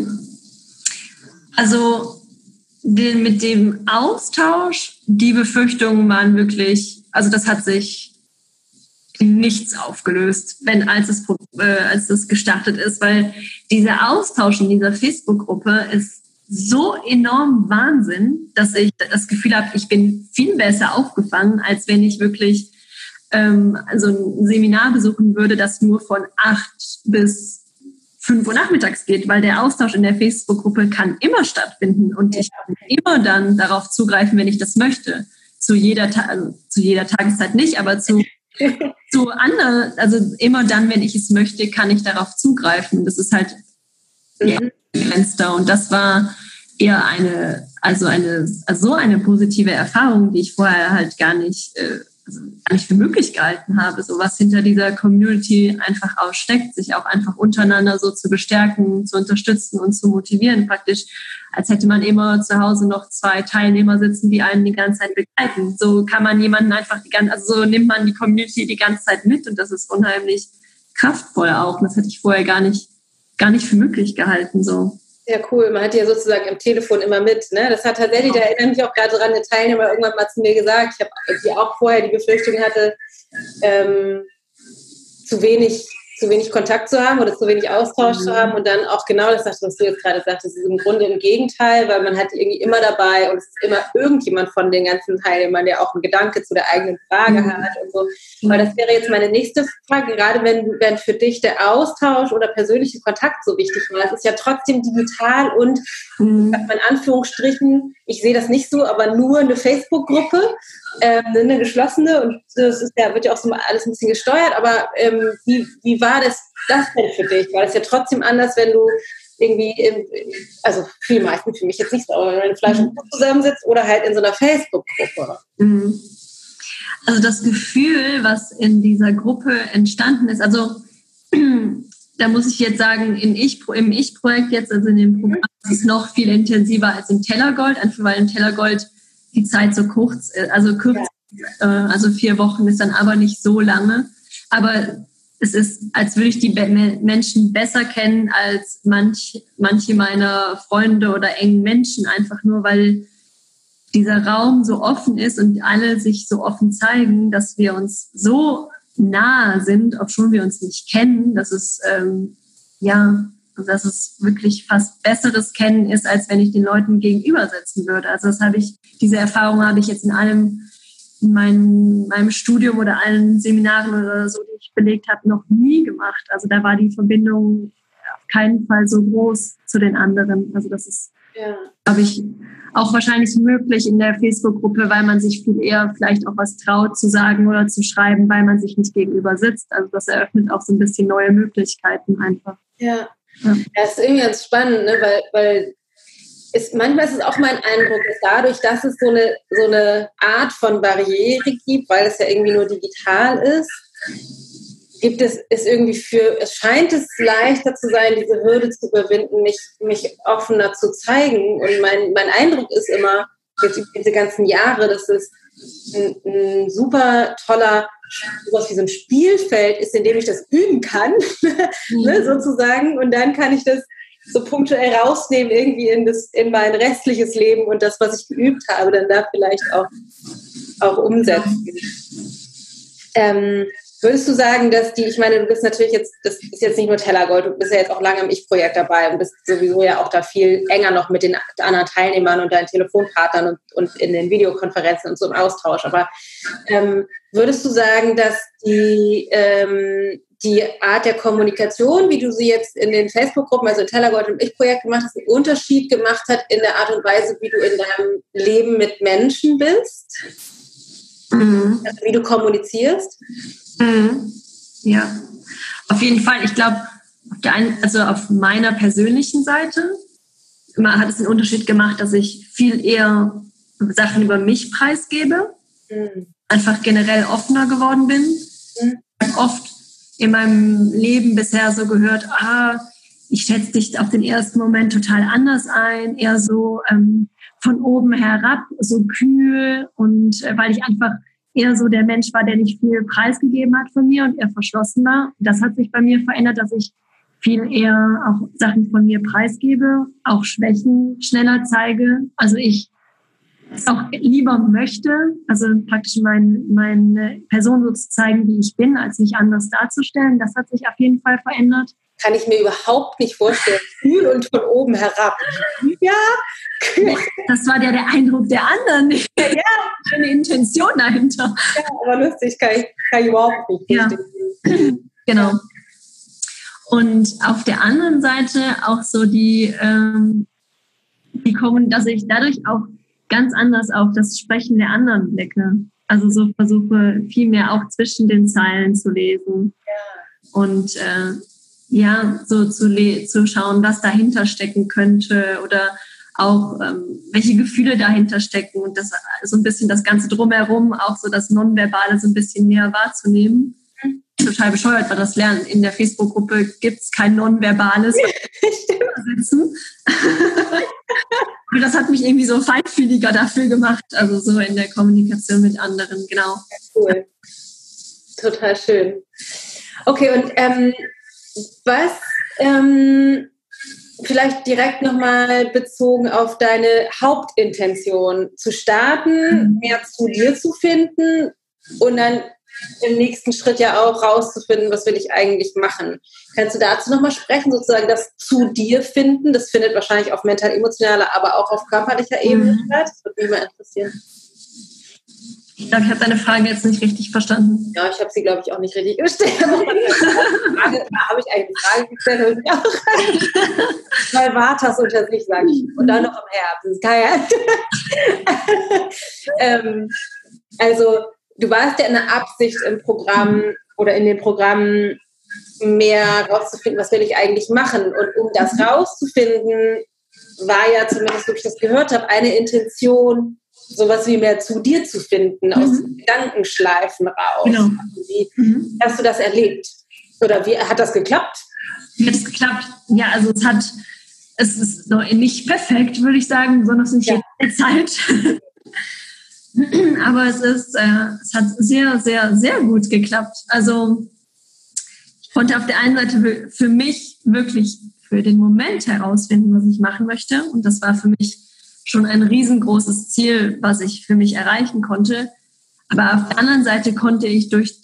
Also mit dem Austausch, die Befürchtungen waren wirklich, also das hat sich in nichts aufgelöst, als es gestartet ist, weil dieser Austausch in dieser Facebook-Gruppe ist so enorm Wahnsinn, dass ich das Gefühl habe, ich bin viel besser aufgefangen, als wenn ich wirklich also ein Seminar besuchen würde, das nur von 8 bis 5 Uhr nachmittags geht, weil der Austausch in der Facebook-Gruppe kann immer stattfinden und ich kann immer dann darauf zugreifen, wenn ich das möchte. Zu jeder Tageszeit nicht, aber zu anderen, also immer dann, wenn ich es möchte, kann ich darauf zugreifen. Das ist halt begrenzter und das war eher so eine positive Erfahrung, die ich vorher halt gar nicht für möglich gehalten habe, so was hinter dieser Community einfach aussteckt, sich auch einfach untereinander so zu bestärken, zu unterstützen und zu motivieren, praktisch, als hätte man immer zu Hause noch 2 Teilnehmer sitzen, die einen die ganze Zeit begleiten. So kann man jemanden einfach so nimmt man die Community die ganze Zeit mit und das ist unheimlich kraftvoll auch. Das hätte ich vorher gar nicht für möglich gehalten, so. Ja, cool. Man hat ja sozusagen im Telefon immer mit. Ne? Das hat tatsächlich, da erinnere ich mich auch gerade dran, eine Teilnehmer irgendwann mal zu mir gesagt, die auch vorher die Befürchtung hatte, zu wenig Kontakt zu haben oder zu wenig Austausch zu haben und dann auch genau das, was du jetzt gerade sagtest, ist im Grunde im Gegenteil, weil man hat irgendwie immer dabei und es ist immer irgendjemand von den ganzen Teilnehmern, der auch einen Gedanke zu der eigenen Frage hat und so. Weil das wäre jetzt meine nächste Frage, gerade wenn für dich der Austausch oder persönliche Kontakt so wichtig war. Es ist ja trotzdem digital und in Anführungsstrichen, ich sehe das nicht so, aber nur eine Facebook-Gruppe, eine geschlossene und das ist wird ja auch so alles ein bisschen gesteuert, aber wie war das denn für dich? War das ja trotzdem anders, wenn du irgendwie also für die meisten, für mich jetzt nicht so, aber wenn du Fleisch und Blut zusammensitzt oder halt in so einer Facebook-Gruppe? Also das Gefühl, was in dieser Gruppe entstanden ist, also da muss ich jetzt sagen, im Ich-Projekt jetzt, also in dem Programm, ist es noch viel intensiver als im Tellergold, einfach weil im Tellergold die Zeit so kurz ist, also 4 Wochen ist dann aber nicht so lange. Aber es ist, als würde ich die Menschen besser kennen als manche meiner Freunde oder engen Menschen, einfach nur, weil dieser Raum so offen ist und alle sich so offen zeigen, dass wir uns so nahe sind, obwohl wir uns nicht kennen. Das ist, dass es wirklich fast besseres Kennen ist, als wenn ich den Leuten gegenüber sitzen würde. Also diese Erfahrung habe ich jetzt in meinem Studium oder allen Seminaren oder so, die ich belegt habe, noch nie gemacht. Also da war die Verbindung auf keinen Fall so groß zu den anderen. Also das ist, glaube ich, auch wahrscheinlich möglich in der Facebook-Gruppe, weil man sich viel eher vielleicht auch was traut zu sagen oder zu schreiben, weil man sich nicht gegenüber sitzt. Also das eröffnet auch so ein bisschen neue Möglichkeiten einfach. Ja, das ist irgendwie ganz spannend, ne? weil manchmal ist es auch mein Eindruck, dass dadurch, dass es so eine Art von Barriere gibt, weil es ja irgendwie nur digital ist, es scheint es leichter zu sein, diese Hürde zu überwinden, mich offener zu zeigen. Und mein Eindruck ist immer, jetzt über diese ganzen Jahre, dass es ein super toller, sowas wie so ein Spielfeld ist, in dem ich das üben kann, ne, sozusagen. Und dann kann ich das so punktuell rausnehmen, irgendwie in mein restliches Leben und das, was ich geübt habe, dann da vielleicht auch umsetzen. Würdest du sagen, dass ich meine, du bist natürlich jetzt, das ist jetzt nicht nur Tellergold, du bist ja jetzt auch lange im Ich-Projekt dabei und bist sowieso ja auch da viel enger noch mit den anderen Teilnehmern und deinen Telefonpartnern und in den Videokonferenzen und so im Austausch. Aber würdest du sagen, dass die Art der Kommunikation, wie du sie jetzt in den Facebook-Gruppen, also in Tellergold und Ich-Projekt gemacht hast, einen Unterschied gemacht hat in der Art und Weise, wie du in deinem Leben mit Menschen bist? Also wie du kommunizierst? Ja, auf jeden Fall. Ich glaube, also auf meiner persönlichen Seite hat es einen Unterschied gemacht, dass ich viel eher Sachen über mich preisgebe, einfach generell offener geworden bin. Ich habe oft in meinem Leben bisher so gehört, ich schätze dich auf den ersten Moment total anders ein, eher so von oben herab, so kühl und weil ich einfach eher so der Mensch war, der nicht viel preisgegeben hat von mir und eher verschlossen war. Das hat sich bei mir verändert, dass ich viel eher auch Sachen von mir preisgebe, auch Schwächen schneller zeige. Also ich es auch lieber möchte, also praktisch meine Person so zu zeigen, wie ich bin, als mich anders darzustellen. Das hat sich auf jeden Fall verändert. Kann ich mir überhaupt nicht vorstellen. Kühl und von oben herab. Ja, kühl. Das war der Eindruck der anderen. Ja, eine Intention dahinter. Ja, aber lustig, kann ich überhaupt nicht verstehen. Ja. Genau. Und auf der anderen Seite auch so dass ich dadurch auch ganz anders auf das Sprechen der anderen blicke. Also so versuche viel mehr auch zwischen den Zeilen zu lesen. Ja. Und so zu schauen, was dahinter stecken könnte oder auch welche Gefühle dahinter stecken und das so ein bisschen das Ganze drumherum, auch so das Nonverbale so ein bisschen näher wahrzunehmen. Total bescheuert, weil das Lernen in der Facebook-Gruppe gibt es kein Nonverbales Übersetzen. Aber das hat mich irgendwie so feinfühliger dafür gemacht, also so in der Kommunikation mit anderen, genau. Cool. Total schön. Okay, und was vielleicht direkt nochmal bezogen auf deine Hauptintention, zu starten, mehr zu dir zu finden und dann im nächsten Schritt ja auch rauszufinden, was will ich eigentlich machen. Kannst du dazu nochmal sprechen, sozusagen das zu dir finden? Das findet wahrscheinlich auf mental-emotionaler, aber auch auf körperlicher Ebene statt. Das würde mich mal interessieren. Ich glaube, ich habe deine Frage jetzt nicht richtig verstanden. Ja, ich habe sie, glaube ich, auch nicht richtig gestellt. Habe ich eigentlich eine Frage gestellt? Weil Vatas unter sich, sage ich. Und dann noch am Herzen. Das ist also, du warst ja in der Absicht im Programm oder in den Programmen mehr rauszufinden, was will ich eigentlich machen. Und um das rauszufinden, war ja zumindest, so wie ich das gehört habe, eine Intention, sowas wie mehr zu dir zu finden, aus Gedankenschleifen raus. Genau. Also wie hast du das erlebt? Oder wie hat das geklappt? Wie hat es geklappt? Ja, also es ist noch nicht perfekt, würde ich sagen, besonders nicht jede Zeit. Aber es hat sehr, sehr, sehr gut geklappt. Also ich konnte auf der einen Seite für mich wirklich für den Moment herausfinden, was ich machen möchte. Und das war für mich schon ein riesengroßes Ziel, was ich für mich erreichen konnte. Aber auf der anderen Seite konnte ich durch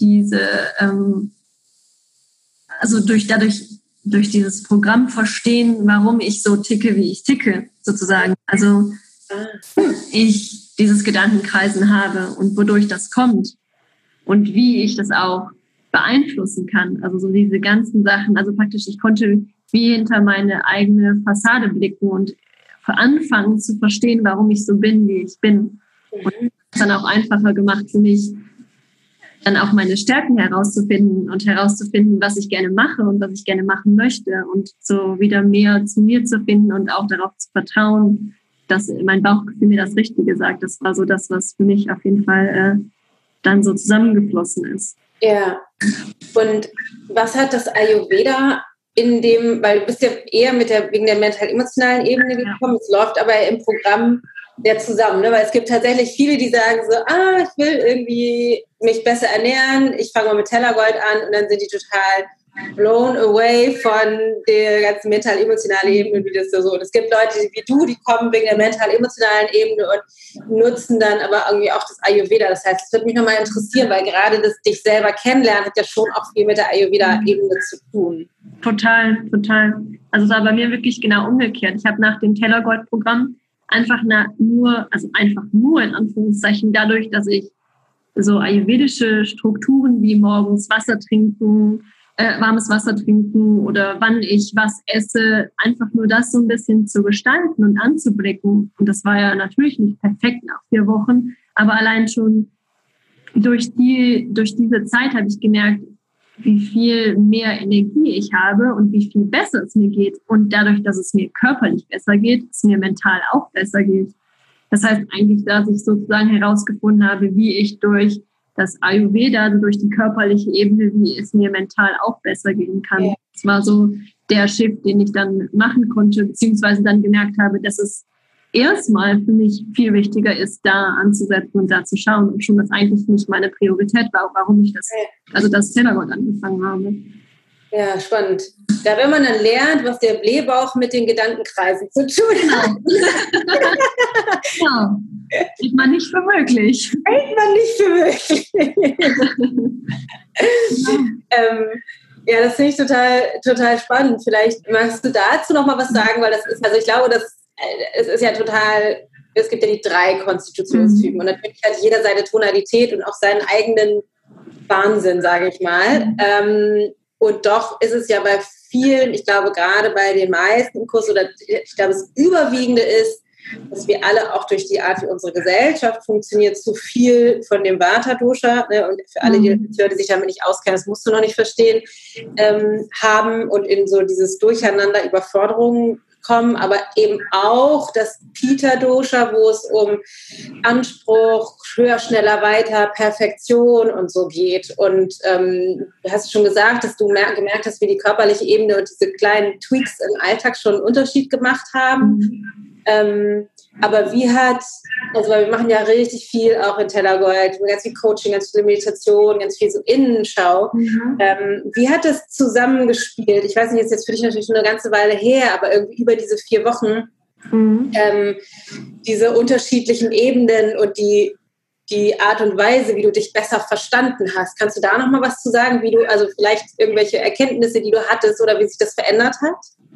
durch dieses Programm verstehen, warum ich so ticke, wie ich ticke, sozusagen. Also ich dieses Gedankenkreisen habe und wodurch das kommt und wie ich das auch beeinflussen kann. Also so diese ganzen Sachen, also praktisch ich konnte wie hinter meine eigene Fassade blicken und anfangen zu verstehen, warum ich so bin, wie ich bin. Und das dann auch einfacher gemacht für mich, dann auch meine Stärken herauszufinden, was ich gerne mache und was ich gerne machen möchte und so wieder mehr zu mir zu finden und auch darauf zu vertrauen, dass mein Bauchgefühl mir das Richtige sagt. Das war so das, was für mich auf jeden Fall dann so zusammengeflossen ist. Ja. Und was hat das Ayurveda weil du bist ja eher wegen der mental-emotionalen Ebene gekommen, es läuft aber im Programm ja zusammen, ne? Weil es gibt tatsächlich viele, die sagen so, ich will irgendwie mich besser ernähren, ich fange mal mit Tellergold an und dann sind die total blown away von der ganzen mental-emotionalen Ebene, wie das so. Und es gibt Leute wie du, die kommen wegen der mental-emotionalen Ebene und nutzen dann aber irgendwie auch das Ayurveda. Das heißt, es würde mich nochmal interessieren, weil gerade das dich selber kennenlernen hat ja schon auch viel mit der Ayurveda-Ebene zu tun. Total. Also es war bei mir wirklich genau umgekehrt. Ich habe nach dem Tellergold-Programm einfach nur in Anführungszeichen dadurch, dass ich so ayurvedische Strukturen wie morgens Wasser trinken, warmes Wasser trinken oder wann ich was esse, einfach nur das so ein bisschen zu gestalten und anzublicken. Und das war ja natürlich nicht perfekt nach 4 Wochen, aber allein schon durch diese Zeit habe ich gemerkt, wie viel mehr Energie ich habe und wie viel besser es mir geht. Und dadurch, dass es mir körperlich besser geht, es mir mental auch besser geht. Das heißt eigentlich, dass ich sozusagen herausgefunden habe, wie ich durch das Ayurveda, also durch die körperliche Ebene, wie es mir mental auch besser gehen kann. Ja. Das war so der Shift, den ich dann machen konnte, beziehungsweise dann gemerkt habe, dass es erstmal für mich viel wichtiger ist, da anzusetzen und da zu schauen und schon das eigentlich nicht meine Priorität war, warum ich das Tellergold angefangen habe. Ja, spannend. Da, wenn man dann lernt, was der Blähbauch mit den Gedankenkreisen zu tun hat. Genau. Hält man nicht für möglich. Ja, das finde ich total spannend. Vielleicht magst du dazu noch mal was sagen, weil das ist, also ich glaube, es ist ja total, es gibt ja die 3 Konstitutionstypen und natürlich hat jeder seine Tonalität und auch seinen eigenen Wahnsinn, sage ich mal. Und doch ist es ja bei vielen, ich glaube gerade bei den meisten im Kurs, oder ich glaube das Überwiegende ist, dass wir alle auch durch die Art, wie unsere Gesellschaft funktioniert, zu viel von dem Vata-Dosha, ne, und für alle, die sich damit nicht auskennen, das musst du noch nicht verstehen, haben und in so dieses Durcheinander, Überforderungen kommen, aber eben auch das Pitta-Dosha, wo es um Anspruch, höher, schneller, weiter, Perfektion und so geht. Und du hast schon gesagt, dass du gemerkt hast, wie die körperliche Ebene und diese kleinen Tweaks im Alltag schon einen Unterschied gemacht haben. Aber weil wir machen ja richtig viel auch in Tellergold, ganz viel Coaching, ganz viel Meditation, ganz viel so Innenschau. Wie hat das zusammengespielt? Ich weiß nicht, ist jetzt für dich natürlich schon eine ganze Weile her, aber irgendwie über diese 4 Wochen diese unterschiedlichen Ebenen und die Art und Weise, wie du dich besser verstanden hast. Kannst du da noch mal was zu sagen, wie du, also vielleicht irgendwelche Erkenntnisse, die du hattest oder wie sich das verändert hat?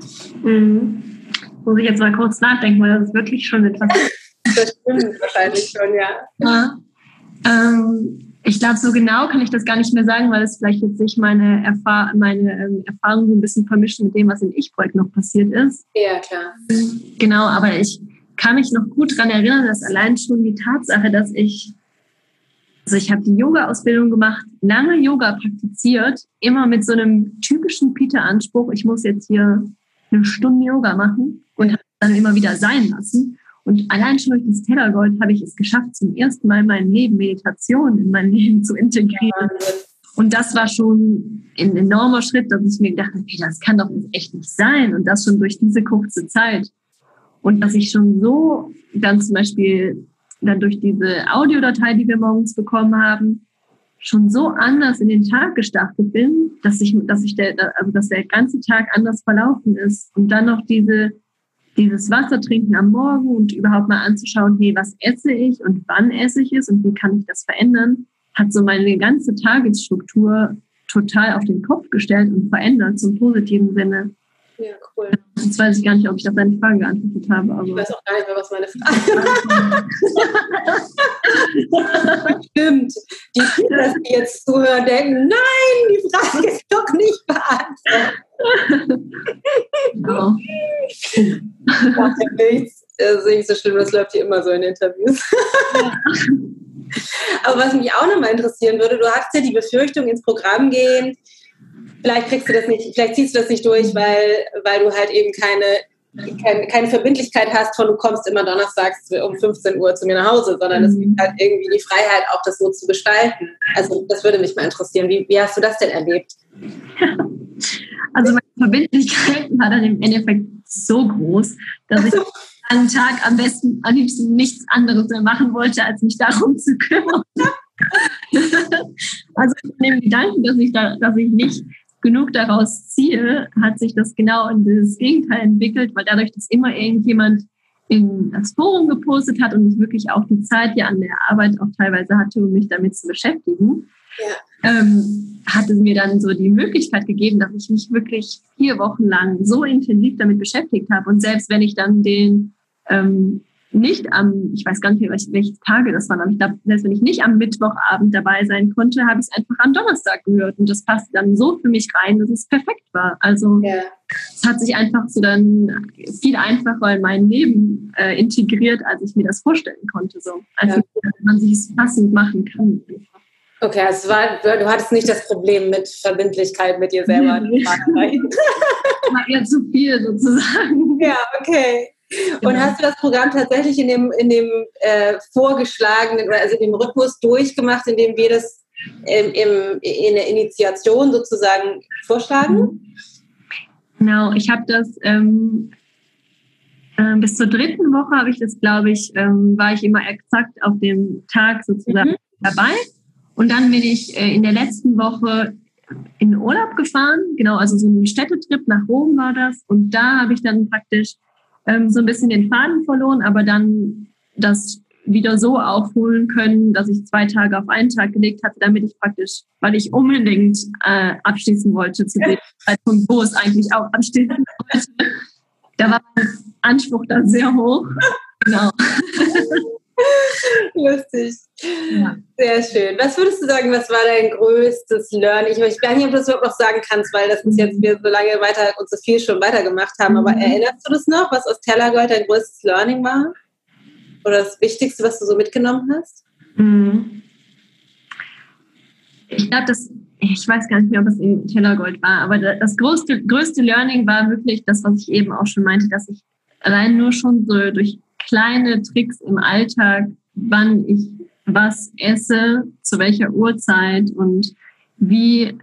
Muss ich jetzt mal kurz nachdenken, weil das ist wirklich schon etwas. Das stimmt wahrscheinlich schon, ja. Ich glaube, so genau kann ich das gar nicht mehr sagen, weil es vielleicht jetzt sich meine Erfahrungen so ein bisschen vermischen mit dem, was im Ich-Projekt noch passiert ist. Ja, klar. Genau, aber ich kann mich noch gut daran erinnern, dass allein schon die Tatsache, dass ich habe die Yoga-Ausbildung gemacht, lange Yoga praktiziert, immer mit so einem typischen Pitta-Anspruch, ich muss jetzt hier 1 Stunde Yoga machen und habe es dann immer wieder sein lassen. Und allein schon durch das Tellergold habe ich es geschafft, zum ersten Mal in meinem Leben Meditation in mein Leben zu integrieren. Und das war schon ein enormer Schritt, dass ich mir gedacht habe, hey, das kann doch echt nicht sein. Und das schon durch diese kurze Zeit. Und dass ich schon so dann zum Beispiel dann durch diese Audiodatei, die wir morgens bekommen haben, schon so anders in den Tag gestartet bin, dass der ganze Tag anders verlaufen ist. Und dann noch dieses Wasser trinken am Morgen und überhaupt mal anzuschauen, hey, was esse ich und wann esse ich es und wie kann ich das verändern, hat so meine ganze Tagesstruktur total auf den Kopf gestellt und verändert zum positiven Sinne. Ja, cool. Jetzt weiß ich gar nicht, ob ich auf deine Frage geantwortet habe. Aber ich weiß auch gar nicht mehr, was meine Frage war. Stimmt. Die Kinder, die jetzt zuhören, denken, nein, die Frage ist doch nicht beantwortet. Genau. Macht ja nichts. Das ist nicht so schlimm, das läuft hier immer so in Interviews. Aber was mich auch nochmal interessieren würde, du hast ja die Befürchtung, ins Programm gehen, vielleicht ziehst du das nicht durch, weil du halt eben keine Verbindlichkeit hast von, du kommst immer donnerstags um 15 Uhr zu mir nach Hause, sondern es gibt halt irgendwie die Freiheit, auch das so zu gestalten. Also das würde mich mal interessieren. Wie hast du das denn erlebt? Also meine Verbindlichkeit war dann im Endeffekt so groß, dass ich einen Tag am liebsten nichts anderes mehr machen wollte, als mich darum zu kümmern. Also mit dem Gedanken, dass ich genug daraus ziehe, hat sich das genau in das Gegenteil entwickelt, weil dadurch, dass immer irgendjemand in das Forum gepostet hat und ich wirklich auch die Zeit ja an der Arbeit auch teilweise hatte, um mich damit zu beschäftigen, hat es mir dann so die Möglichkeit gegeben, dass ich mich wirklich 4 Wochen lang so intensiv damit beschäftigt habe. Und selbst wenn ich dann nicht ich weiß gar nicht mehr, welche Tage das waren, aber ich glaube, selbst wenn ich nicht am Mittwochabend dabei sein konnte, habe ich es einfach am Donnerstag gehört. Und das passte dann so für mich rein, dass es perfekt war. Also es hat sich einfach so dann viel einfacher in mein Leben integriert, als ich mir das vorstellen konnte. So. Also, dass man sich es passend machen kann. Okay, also du hattest nicht das Problem mit Verbindlichkeit mit dir selber. War eher zu viel sozusagen. Ja, okay. Und hast du das Programm tatsächlich in dem vorgeschlagenen, also dem Rhythmus durchgemacht, in dem wir das in der Initiation sozusagen vorschlagen? Genau, ich habe das bis zur 3. Woche habe ich das, glaube ich, war ich immer exakt auf dem Tag sozusagen dabei. Und dann bin ich in der letzten Woche in den Urlaub gefahren, genau, also so ein Städtetrip nach Rom war das. Und da habe ich dann praktisch so ein bisschen den Faden verloren, aber dann das wieder so aufholen können, dass ich 2 Tage auf einen Tag gelegt hatte, damit ich praktisch, weil ich unbedingt abschließen wollte zu dem Zeitpunkt, wo es eigentlich auch abschließen wollte. Da war mein Anspruch dann sehr hoch. Genau. Lustig. Ja. Sehr schön. Was würdest du sagen, was war dein größtes Learning? Ich weiß nicht, ob du das überhaupt noch sagen kannst, weil das ist jetzt wir so lange und so viel schon weitergemacht haben. Aber erinnerst du das noch, was aus Tellergold dein größtes Learning war? Oder das Wichtigste, was du so mitgenommen hast? Ich glaube, ich weiß gar nicht mehr, ob es in Tellergold war, aber das größte Learning war wirklich das, was ich eben auch schon meinte, dass ich allein nur schon so durch kleine Tricks im Alltag, wann ich was esse, zu welcher Uhrzeit und wie,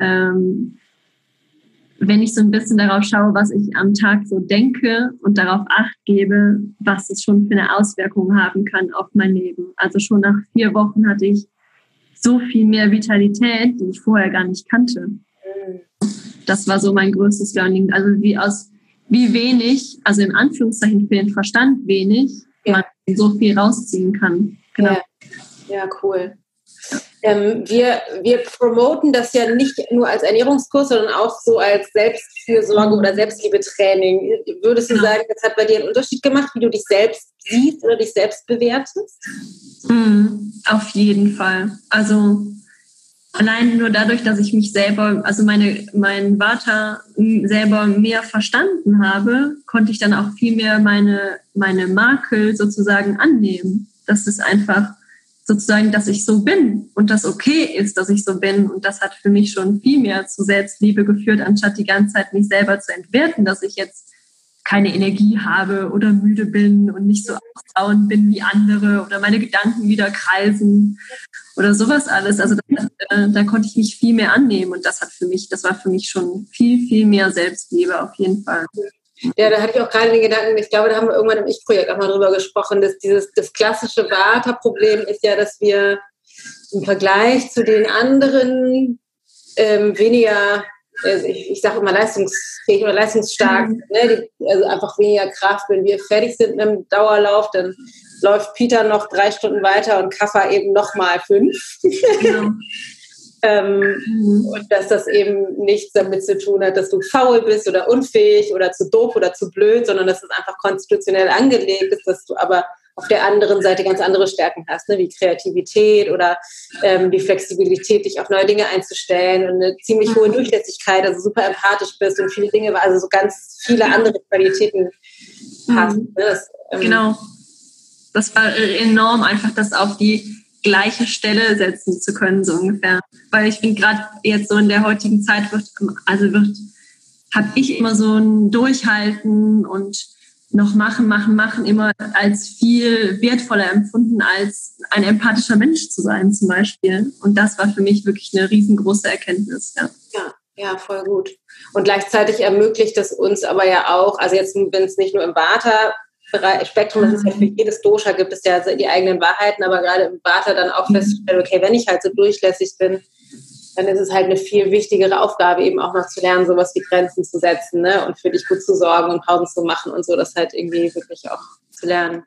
wenn ich so ein bisschen darauf schaue, was ich am Tag so denke und darauf Acht gebe, was es schon für eine Auswirkung haben kann auf mein Leben. Also schon nach 4 Wochen hatte ich so viel mehr Vitalität, die ich vorher gar nicht kannte. Das war so mein größtes Learning. Also wie wenig, also in Anführungszeichen für den Verstand wenig, man so viel rausziehen kann. Genau. Ja, cool. Wir promoten das ja nicht nur als Ernährungskurs, sondern auch so als Selbstfürsorge oder Selbstliebetraining. Würdest du sagen, das hat bei dir einen Unterschied gemacht, wie du dich selbst siehst oder dich selbst bewertest? Auf jeden Fall. Also allein nur dadurch, dass ich mich selber, also meinen Vata selber mehr verstanden habe, konnte ich dann auch viel mehr meine Makel sozusagen annehmen. Das ist einfach sozusagen, dass ich so bin und das okay ist, dass ich so bin. Und das hat für mich schon viel mehr zu Selbstliebe geführt, anstatt die ganze Zeit mich selber zu entwerten, dass ich jetzt keine Energie habe oder müde bin und nicht so ausdauernd bin wie andere oder meine Gedanken wieder kreisen oder sowas alles. Also da konnte ich mich viel mehr annehmen und das war für mich schon viel, viel mehr Selbstliebe auf jeden Fall. Ja, da hatte ich auch gerade den Gedanken, ich glaube, da haben wir irgendwann im Ich-Projekt auch mal drüber gesprochen, dass das klassische Vata-Problem ist ja, dass wir im Vergleich zu den anderen weniger, also ich sage immer leistungsfähig oder leistungsstark, ne? Also einfach weniger Kraft. Wenn wir fertig sind mit dem Dauerlauf, dann läuft Peter noch 3 Stunden weiter und Kaffa eben nochmal 5. Genau. Und dass das eben nichts damit zu tun hat, dass du faul bist oder unfähig oder zu doof oder zu blöd, sondern dass es einfach konstitutionell angelegt ist, dass du aber auf der anderen Seite ganz andere Stärken hast, ne, wie Kreativität oder die Flexibilität, dich auf neue Dinge einzustellen und eine ziemlich hohe Durchlässigkeit, also super empathisch bist und viele Dinge, also so ganz viele andere Qualitäten hast. Ne, genau. Das war enorm, einfach das auf die gleiche Stelle setzen zu können, so ungefähr. Weil ich finde, gerade jetzt so in der heutigen Zeit habe ich immer so ein Durchhalten und noch machen immer als viel wertvoller empfunden, als ein empathischer Mensch zu sein zum Beispiel. Und das war für mich wirklich eine riesengroße Erkenntnis. Ja, voll gut. Und gleichzeitig ermöglicht es uns aber ja auch, also jetzt, wenn es nicht nur im Vata-Spektrum, das ist ja für jedes Dosha, gibt es ja die eigenen Wahrheiten, aber gerade im Vata dann auch festzustellen, okay, wenn ich halt so durchlässig bin, dann ist es halt eine viel wichtigere Aufgabe, eben auch noch zu lernen, sowas wie Grenzen zu setzen, ne? Und für dich gut zu sorgen und Pausen zu machen und so, das halt irgendwie wirklich auch zu lernen.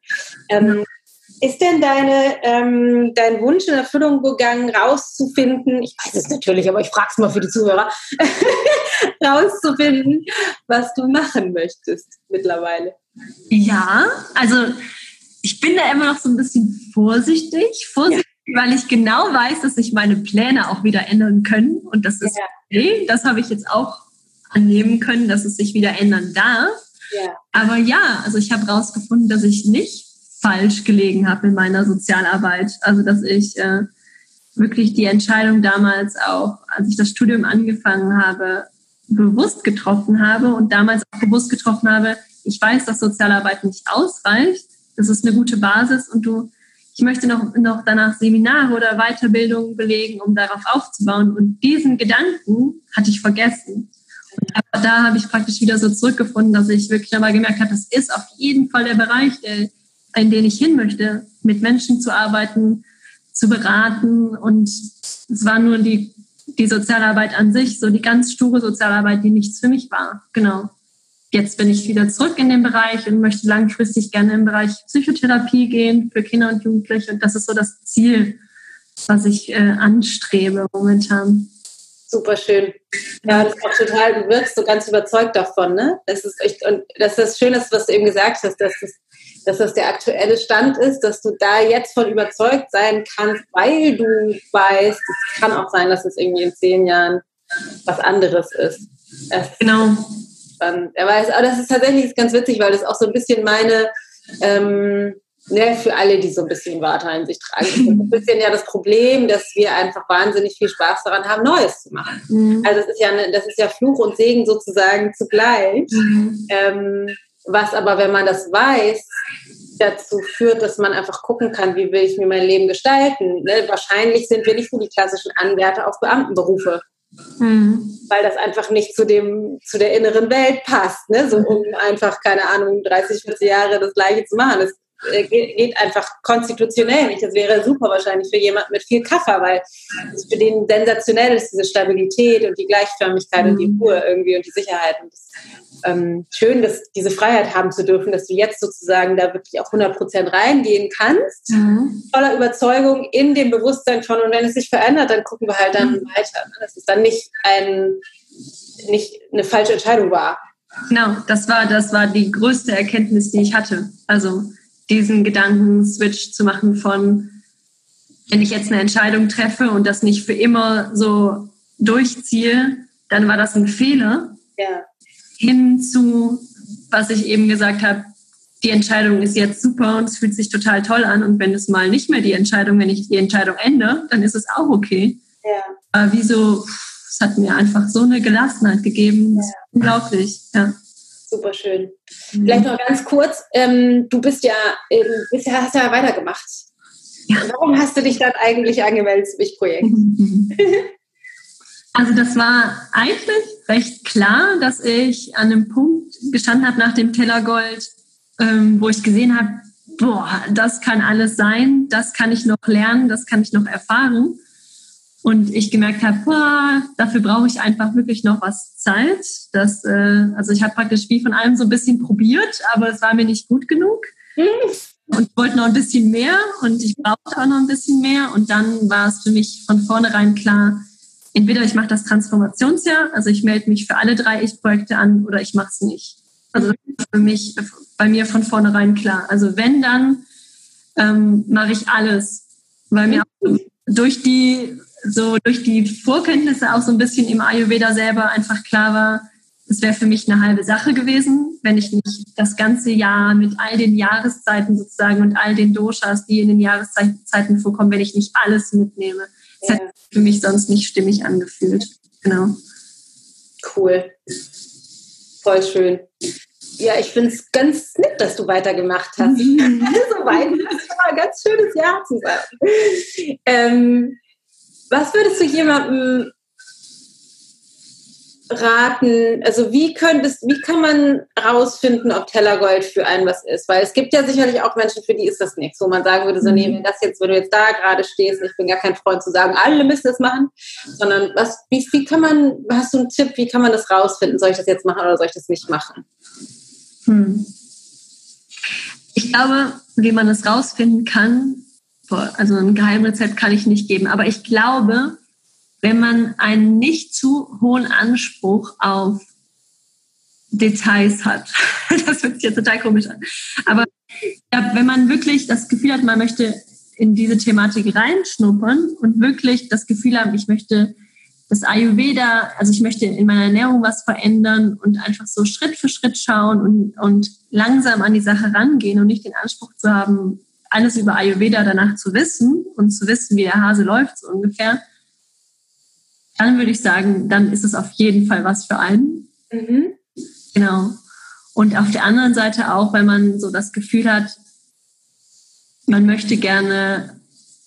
Ist denn dein Wunsch in Erfüllung gegangen, rauszufinden, ich weiß es natürlich, aber ich frage es mal für die Zuhörer, rauszufinden, was du machen möchtest mittlerweile? Ja, also ich bin da immer noch so ein bisschen vorsichtig, weil ich genau weiß, dass sich meine Pläne auch wieder ändern können. Und das ist okay. Das habe ich jetzt auch annehmen können, dass es sich wieder ändern darf. Ja. Aber ja, also ich habe rausgefunden, dass ich nicht falsch gelegen habe in meiner Sozialarbeit. Also dass ich wirklich die Entscheidung damals auch, als ich das Studium angefangen habe, bewusst getroffen habe und damals auch bewusst getroffen habe, ich weiß, dass Sozialarbeit nicht ausreicht. Das ist eine gute Basis und ich möchte noch danach Seminare oder Weiterbildungen belegen, um darauf aufzubauen. Und diesen Gedanken hatte ich vergessen. Aber da habe ich praktisch wieder so zurückgefunden, dass ich wirklich nochmal gemerkt habe, das ist auf jeden Fall der Bereich, in den ich hin möchte, mit Menschen zu arbeiten, zu beraten. Und es war nur die Sozialarbeit an sich, so die ganz sture Sozialarbeit, die nichts für mich war. Genau. Jetzt bin ich wieder zurück in den Bereich und möchte langfristig gerne im Bereich Psychotherapie gehen für Kinder und Jugendliche. Und das ist so das Ziel, was ich anstrebe momentan. Super schön. Ja, das ist auch total, du wirkst so ganz überzeugt davon, ne? Das ist echt, und das ist das Schöne, was du eben gesagt hast, dass das der aktuelle Stand ist, dass du da jetzt von überzeugt sein kannst, weil du weißt, es kann auch sein, dass es irgendwie in 10 Jahren was anderes ist. Genau. Aber das ist tatsächlich ganz witzig, weil das auch so ein bisschen meine, für alle, die so ein bisschen Wörter in sich tragen, ist ein bisschen ja das Problem, dass wir einfach wahnsinnig viel Spaß daran haben, Neues zu machen. Mhm. Also das ist ja Fluch und Segen sozusagen zugleich. Mhm. Was aber, wenn man das weiß, dazu führt, dass man einfach gucken kann, wie will ich mir mein Leben gestalten. Ne? Wahrscheinlich sind wir nicht so die klassischen Anwärter auf Beamtenberufe. Mhm. Weil das einfach nicht zu der inneren Welt passt, ne? So um einfach, keine Ahnung, 30, 40 Jahre das Gleiche zu machen. Das geht einfach konstitutionell nicht. Das wäre super wahrscheinlich für jemanden mit viel Kaffer, weil es für den sensationell ist, diese Stabilität und die Gleichförmigkeit und die Ruhe irgendwie und die Sicherheit. Und das, schön, dass diese Freiheit haben zu dürfen, dass du jetzt sozusagen da wirklich auch 100% reingehen kannst, voller Überzeugung in dem Bewusstsein von, und wenn es sich verändert, dann gucken wir halt dann weiter. Dass es dann nicht eine falsche Entscheidung war. Genau, das war die größte Erkenntnis, die ich hatte. Also diesen Gedankenswitch zu machen von, wenn ich jetzt eine Entscheidung treffe und das nicht für immer so durchziehe, dann war das ein Fehler. Ja. Hin zu, was ich eben gesagt habe, die Entscheidung ist jetzt super und es fühlt sich total toll an und wenn es mal nicht mehr wenn ich die Entscheidung ändere, dann ist es auch okay. Ja. Aber es hat mir einfach so eine Gelassenheit gegeben. Das ist unglaublich, ja. Super schön. Vielleicht noch ganz kurz, du hast ja weitergemacht. Ja. Warum hast du dich dann eigentlich angemeldet zum Ich-Projekt? Also das war eigentlich recht klar, dass ich an einem Punkt gestanden habe nach dem Tellergold, wo ich gesehen habe, das kann alles sein, das kann ich noch lernen, das kann ich noch erfahren. Und ich gemerkt habe, dafür brauche ich einfach wirklich noch was Zeit. Also ich habe praktisch wie von allem so ein bisschen probiert, aber es war mir nicht gut genug. Und wollte noch ein bisschen mehr und ich brauchte auch noch ein bisschen mehr. Und dann war es für mich von vornherein klar, entweder ich mache das Transformationsjahr, also ich melde mich für alle 3 Ich-Projekte an oder ich mache es nicht. Also das ist bei mir von vornherein klar. Also wenn, dann mache ich alles. Weil mir auch durch die Vorkenntnisse auch so ein bisschen im Ayurveda selber einfach klar war, es wäre für mich eine halbe Sache gewesen, wenn ich nicht das ganze Jahr mit all den Jahreszeiten sozusagen und all den Doshas, die in den Jahreszeiten vorkommen, wenn ich nicht alles mitnehme. Das hätte für mich sonst nicht stimmig angefühlt. Genau. Cool. Voll schön. Ja, ich finde es ganz nett, dass du weitergemacht hast. So weit. Das war ein ganz schönes Jahr zusammen. Was würdest du jemandem raten, also wie kann man rausfinden, ob Tellergold für einen was ist? Weil es gibt ja sicherlich auch Menschen, für die ist das nichts, wo man sagen würde, so nee, wenn du jetzt da gerade stehst, ich bin gar kein Freund zu sagen, alle müssen das machen, sondern wie kann man, hast du einen Tipp, wie kann man das rausfinden? Soll ich das jetzt machen oder soll ich das nicht machen? Ich glaube, wie man das rausfinden kann, also ein Geheimrezept kann ich nicht geben, aber ich glaube, wenn man einen nicht zu hohen Anspruch auf Details hat, das hört sich jetzt total komisch an, aber wenn man wirklich das Gefühl hat, man möchte in diese Thematik reinschnuppern und wirklich das Gefühl haben, ich möchte das Ayurveda, also ich möchte in meiner Ernährung was verändern und einfach so Schritt für Schritt schauen und langsam an die Sache rangehen und nicht den Anspruch zu haben, alles über Ayurveda danach zu wissen und zu wissen, wie der Hase läuft, so ungefähr, dann würde ich sagen, dann ist es auf jeden Fall was für einen. Genau. Und auf der anderen Seite auch, wenn man so das Gefühl hat, man möchte gerne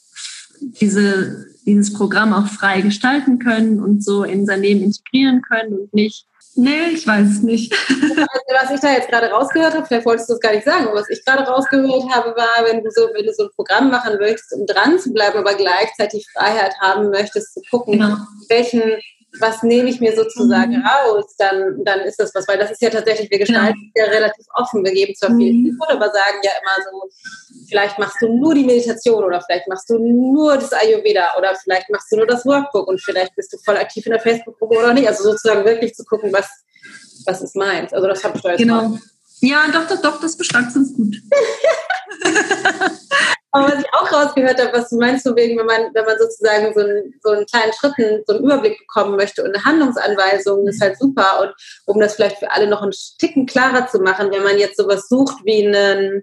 dieses Programm auch frei gestalten können und so in sein Leben integrieren können und nicht, nee, ich weiß es nicht. Also, was ich da jetzt gerade rausgehört habe, vielleicht wolltest du es gar nicht sagen, aber was ich gerade rausgehört habe, war, wenn du so ein Programm machen möchtest, um dran zu bleiben, aber gleichzeitig Freiheit haben möchtest, zu gucken, was nehme ich mir sozusagen raus, dann ist das was, weil das ist ja tatsächlich, wir gestalten ja relativ offen, wir geben zwar viel Input, aber sagen ja immer so, vielleicht machst du nur die Meditation oder vielleicht machst du nur das Ayurveda oder vielleicht machst du nur das Workbook und vielleicht bist du voll aktiv in der Facebook-Gruppe oder nicht, also sozusagen wirklich zu gucken, was ist meins, also das habe ich da jetzt mal. Ja, doch, das beschreibt uns gut. Aber was ich auch rausgehört habe, was du meinst, so wegen, wenn man sozusagen so einen kleinen Schritten, so einen Überblick bekommen möchte und eine Handlungsanweisung, ist halt super. Und um das vielleicht für alle noch einen Ticken klarer zu machen, wenn man jetzt sowas sucht wie eine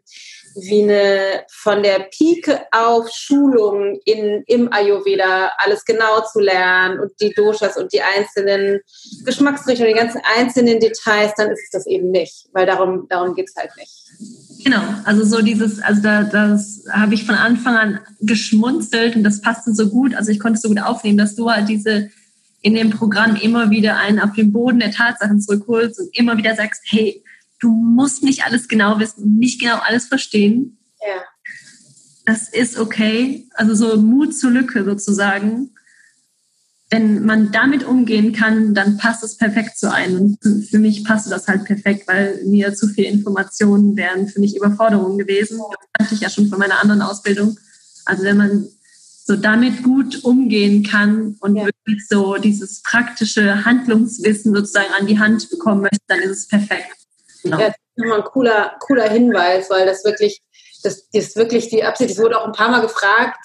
von der Pike auf Schulung im Ayurveda, alles genau zu lernen und die Doshas und die einzelnen Geschmacksrichtungen, die ganzen einzelnen Details, dann ist es das eben nicht, weil darum geht es halt nicht. Genau, also so das habe ich von Anfang an geschmunzelt und das passte so gut, also ich konnte es so gut aufnehmen, dass du halt in dem Programm immer wieder einen auf den Boden der Tatsachen zurückholst und immer wieder sagst, hey, du musst nicht alles genau wissen und nicht genau alles verstehen. Ja. Das ist okay, also so Mut zur Lücke sozusagen. Wenn man damit umgehen kann, dann passt es perfekt zu einem. Und für mich passte das halt perfekt, weil mir zu viele Informationen wären für mich Überforderung gewesen. Das kannte ich ja schon von meiner anderen Ausbildung. Also wenn man so damit gut umgehen kann und wirklich so dieses praktische Handlungswissen sozusagen an die Hand bekommen möchte, dann ist es perfekt. Genau. Ja, das ist nochmal ein cooler Hinweis, weil das ist wirklich die Absicht. Es wurde auch ein paar Mal gefragt,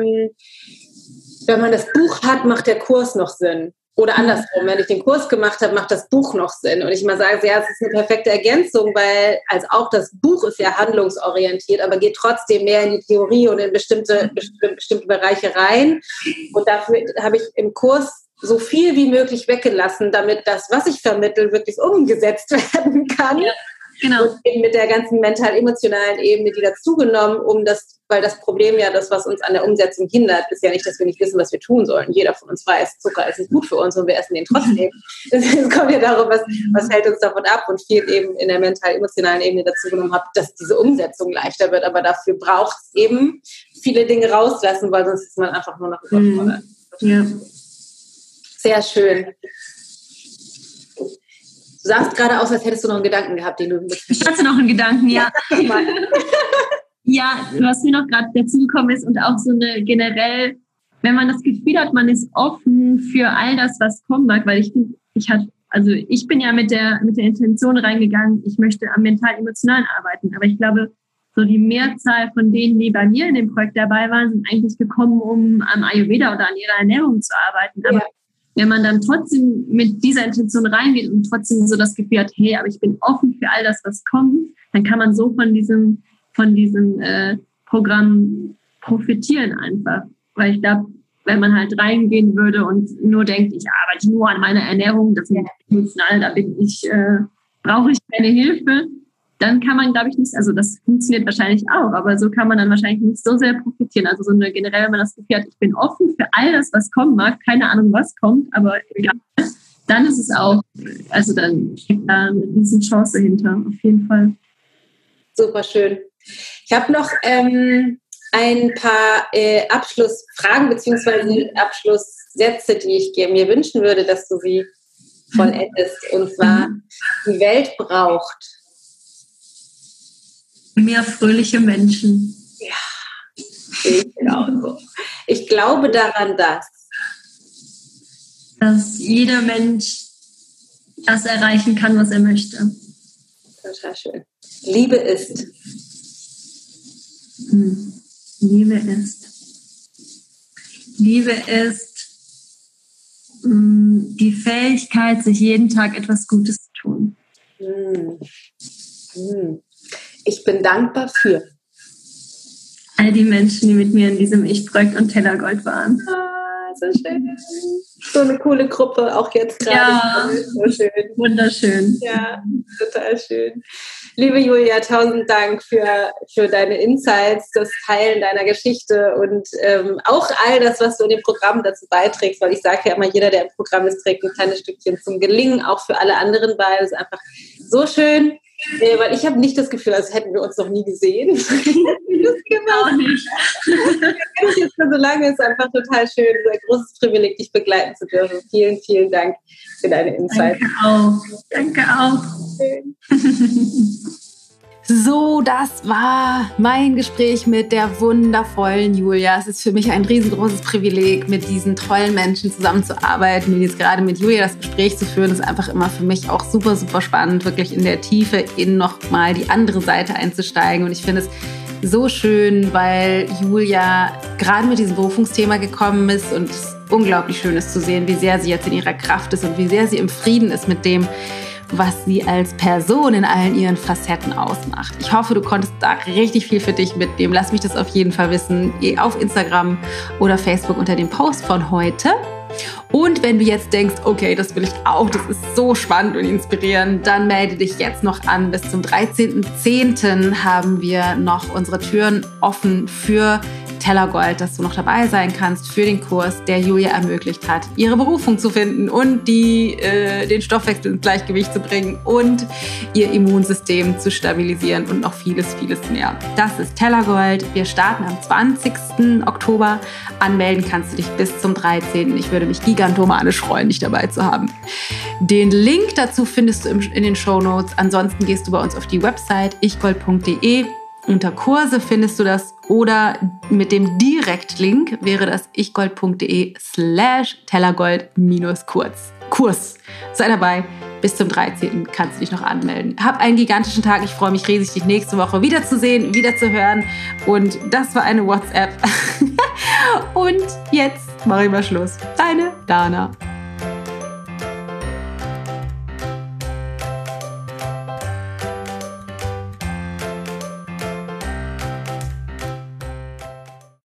wenn man das Buch hat, macht der Kurs noch Sinn? Oder andersrum, wenn ich den Kurs gemacht habe, macht das Buch noch Sinn? Und ich mal sage, ja, es ist eine perfekte Ergänzung, weil auch das Buch ist ja handlungsorientiert, aber geht trotzdem mehr in die Theorie und in bestimmte Bereiche rein. Und dafür habe ich im Kurs so viel wie möglich weggelassen, damit das, was ich vermittle, wirklich umgesetzt werden kann. Ja, genau. Und eben mit der ganzen mental-emotionalen Ebene, die dazugenommen, weil das Problem ja, das, was uns an der Umsetzung hindert, ist ja nicht, dass wir nicht wissen, was wir tun sollen. Jeder von uns weiß, Zucker ist nicht gut für uns und wir essen den trotzdem. Es kommt ja darum, was hält uns davon ab und viel eben in der mental-emotionalen Ebene dazugenommen habe, dass diese Umsetzung leichter wird. Aber dafür braucht es eben viele Dinge rauslassen, weil sonst ist man einfach nur noch überfordert. Ja. Sehr schön. Du sahst gerade aus, als hättest du noch einen Gedanken gehabt, den du mitbringst. Ich hatte noch einen Gedanken, ja. Ja, was mir noch gerade dazugekommen ist und auch so eine generell, wenn man das Gefühl hat, man ist offen für all das, was kommen mag, weil ich finde, ich bin ja mit der Intention reingegangen, ich möchte am mental-emotionalen arbeiten, aber ich glaube, so die Mehrzahl von denen, die bei mir in dem Projekt dabei waren, sind eigentlich gekommen, um am Ayurveda oder an ihrer Ernährung zu arbeiten. Aber wenn man dann trotzdem mit dieser Intention reingeht und trotzdem so das Gefühl hat, hey, aber ich bin offen für all das, was kommt, dann kann man so von diesem Programm profitieren einfach. Weil ich glaube, wenn man halt reingehen würde und nur denkt, ich arbeite nur an meiner Ernährung, das ist emotional, brauche ich keine Hilfe, dann kann man, glaube ich, nicht, also das funktioniert wahrscheinlich auch, aber so kann man dann wahrscheinlich nicht so sehr profitieren. Also generell, wenn man das Gefühl hat, ich bin offen für all das, was kommen mag, keine Ahnung, was kommt, aber egal, dann ist es auch, also dann steckt da eine riesen Chance hinter, auf jeden Fall. Super schön. Ich habe noch ein paar Abschlussfragen bzw. Abschlusssätze, die ich mir wünschen würde, dass du sie vollendest. Und zwar, die Welt braucht mehr fröhliche Menschen. Ja, ich glaube. Ich glaube daran, dass jeder Mensch das erreichen kann, was er möchte. Total schön. Liebe ist. Liebe ist die Fähigkeit, sich jeden Tag etwas Gutes zu tun. Ich bin dankbar für all die Menschen, die mit mir in diesem Ich-Projekt und Tellergold waren. So schön. So eine coole Gruppe, auch jetzt gerade. Ja, so schön. Wunderschön. Ja, total schön. Liebe Julia, 1000 Dank für deine Insights, das Teilen deiner Geschichte und auch all das, was du in dem Programm dazu beiträgst, weil ich sage ja immer, jeder, der im Programm ist, trägt ein kleines Stückchen zum Gelingen, auch für alle anderen bei. Das ist einfach so schön. Weil ich habe nicht das Gefühl, als hätten wir uns noch nie gesehen. Das genau nicht. Ich jetzt schon so lange, ist einfach total schön. Es ist ein großes Privileg, dich begleiten zu dürfen. Vielen, vielen Dank für deine Insights. Danke auch. So, das war mein Gespräch mit der wundervollen Julia. Es ist für mich ein riesengroßes Privileg, mit diesen tollen Menschen zusammenzuarbeiten. Und jetzt gerade mit Julia das Gespräch zu führen, ist einfach immer für mich auch super, super spannend, wirklich in der Tiefe in nochmal die andere Seite einzusteigen. Und ich finde es so schön, weil Julia gerade mit diesem Berufungsthema gekommen ist und es unglaublich schön ist zu sehen, wie sehr sie jetzt in ihrer Kraft ist und wie sehr sie im Frieden ist mit dem, was sie als Person in allen ihren Facetten ausmacht. Ich hoffe, du konntest da richtig viel für dich mitnehmen. Lass mich das auf jeden Fall wissen, auf Instagram oder Facebook unter dem Post von heute. Und wenn du jetzt denkst, okay, das will ich auch, das ist so spannend und inspirierend, dann melde dich jetzt noch an. Bis zum 13.10. haben wir noch unsere Türen offen für Tellergold, dass du noch dabei sein kannst für den Kurs, der Julia ermöglicht hat, ihre Berufung zu finden und den Stoffwechsel ins Gleichgewicht zu bringen und ihr Immunsystem zu stabilisieren und noch vieles, vieles mehr. Das ist Tellergold. Wir starten am 20. Oktober. Anmelden kannst du dich bis zum 13. Ich würde mich gigantomanisch freuen, dich dabei zu haben. Den Link dazu findest du in den Shownotes. Ansonsten gehst du bei uns auf die Website ichgold.de. Unter Kurse findest du das oder mit dem Direktlink wäre das ichgold.de/tellergold-Kurs. Sei dabei, bis zum 13. kannst du dich noch anmelden. Hab einen gigantischen Tag, ich freue mich riesig, dich nächste Woche wiederzusehen, wieder zu hören und das war eine WhatsApp. Und jetzt mache ich mal Schluss. Deine Dana.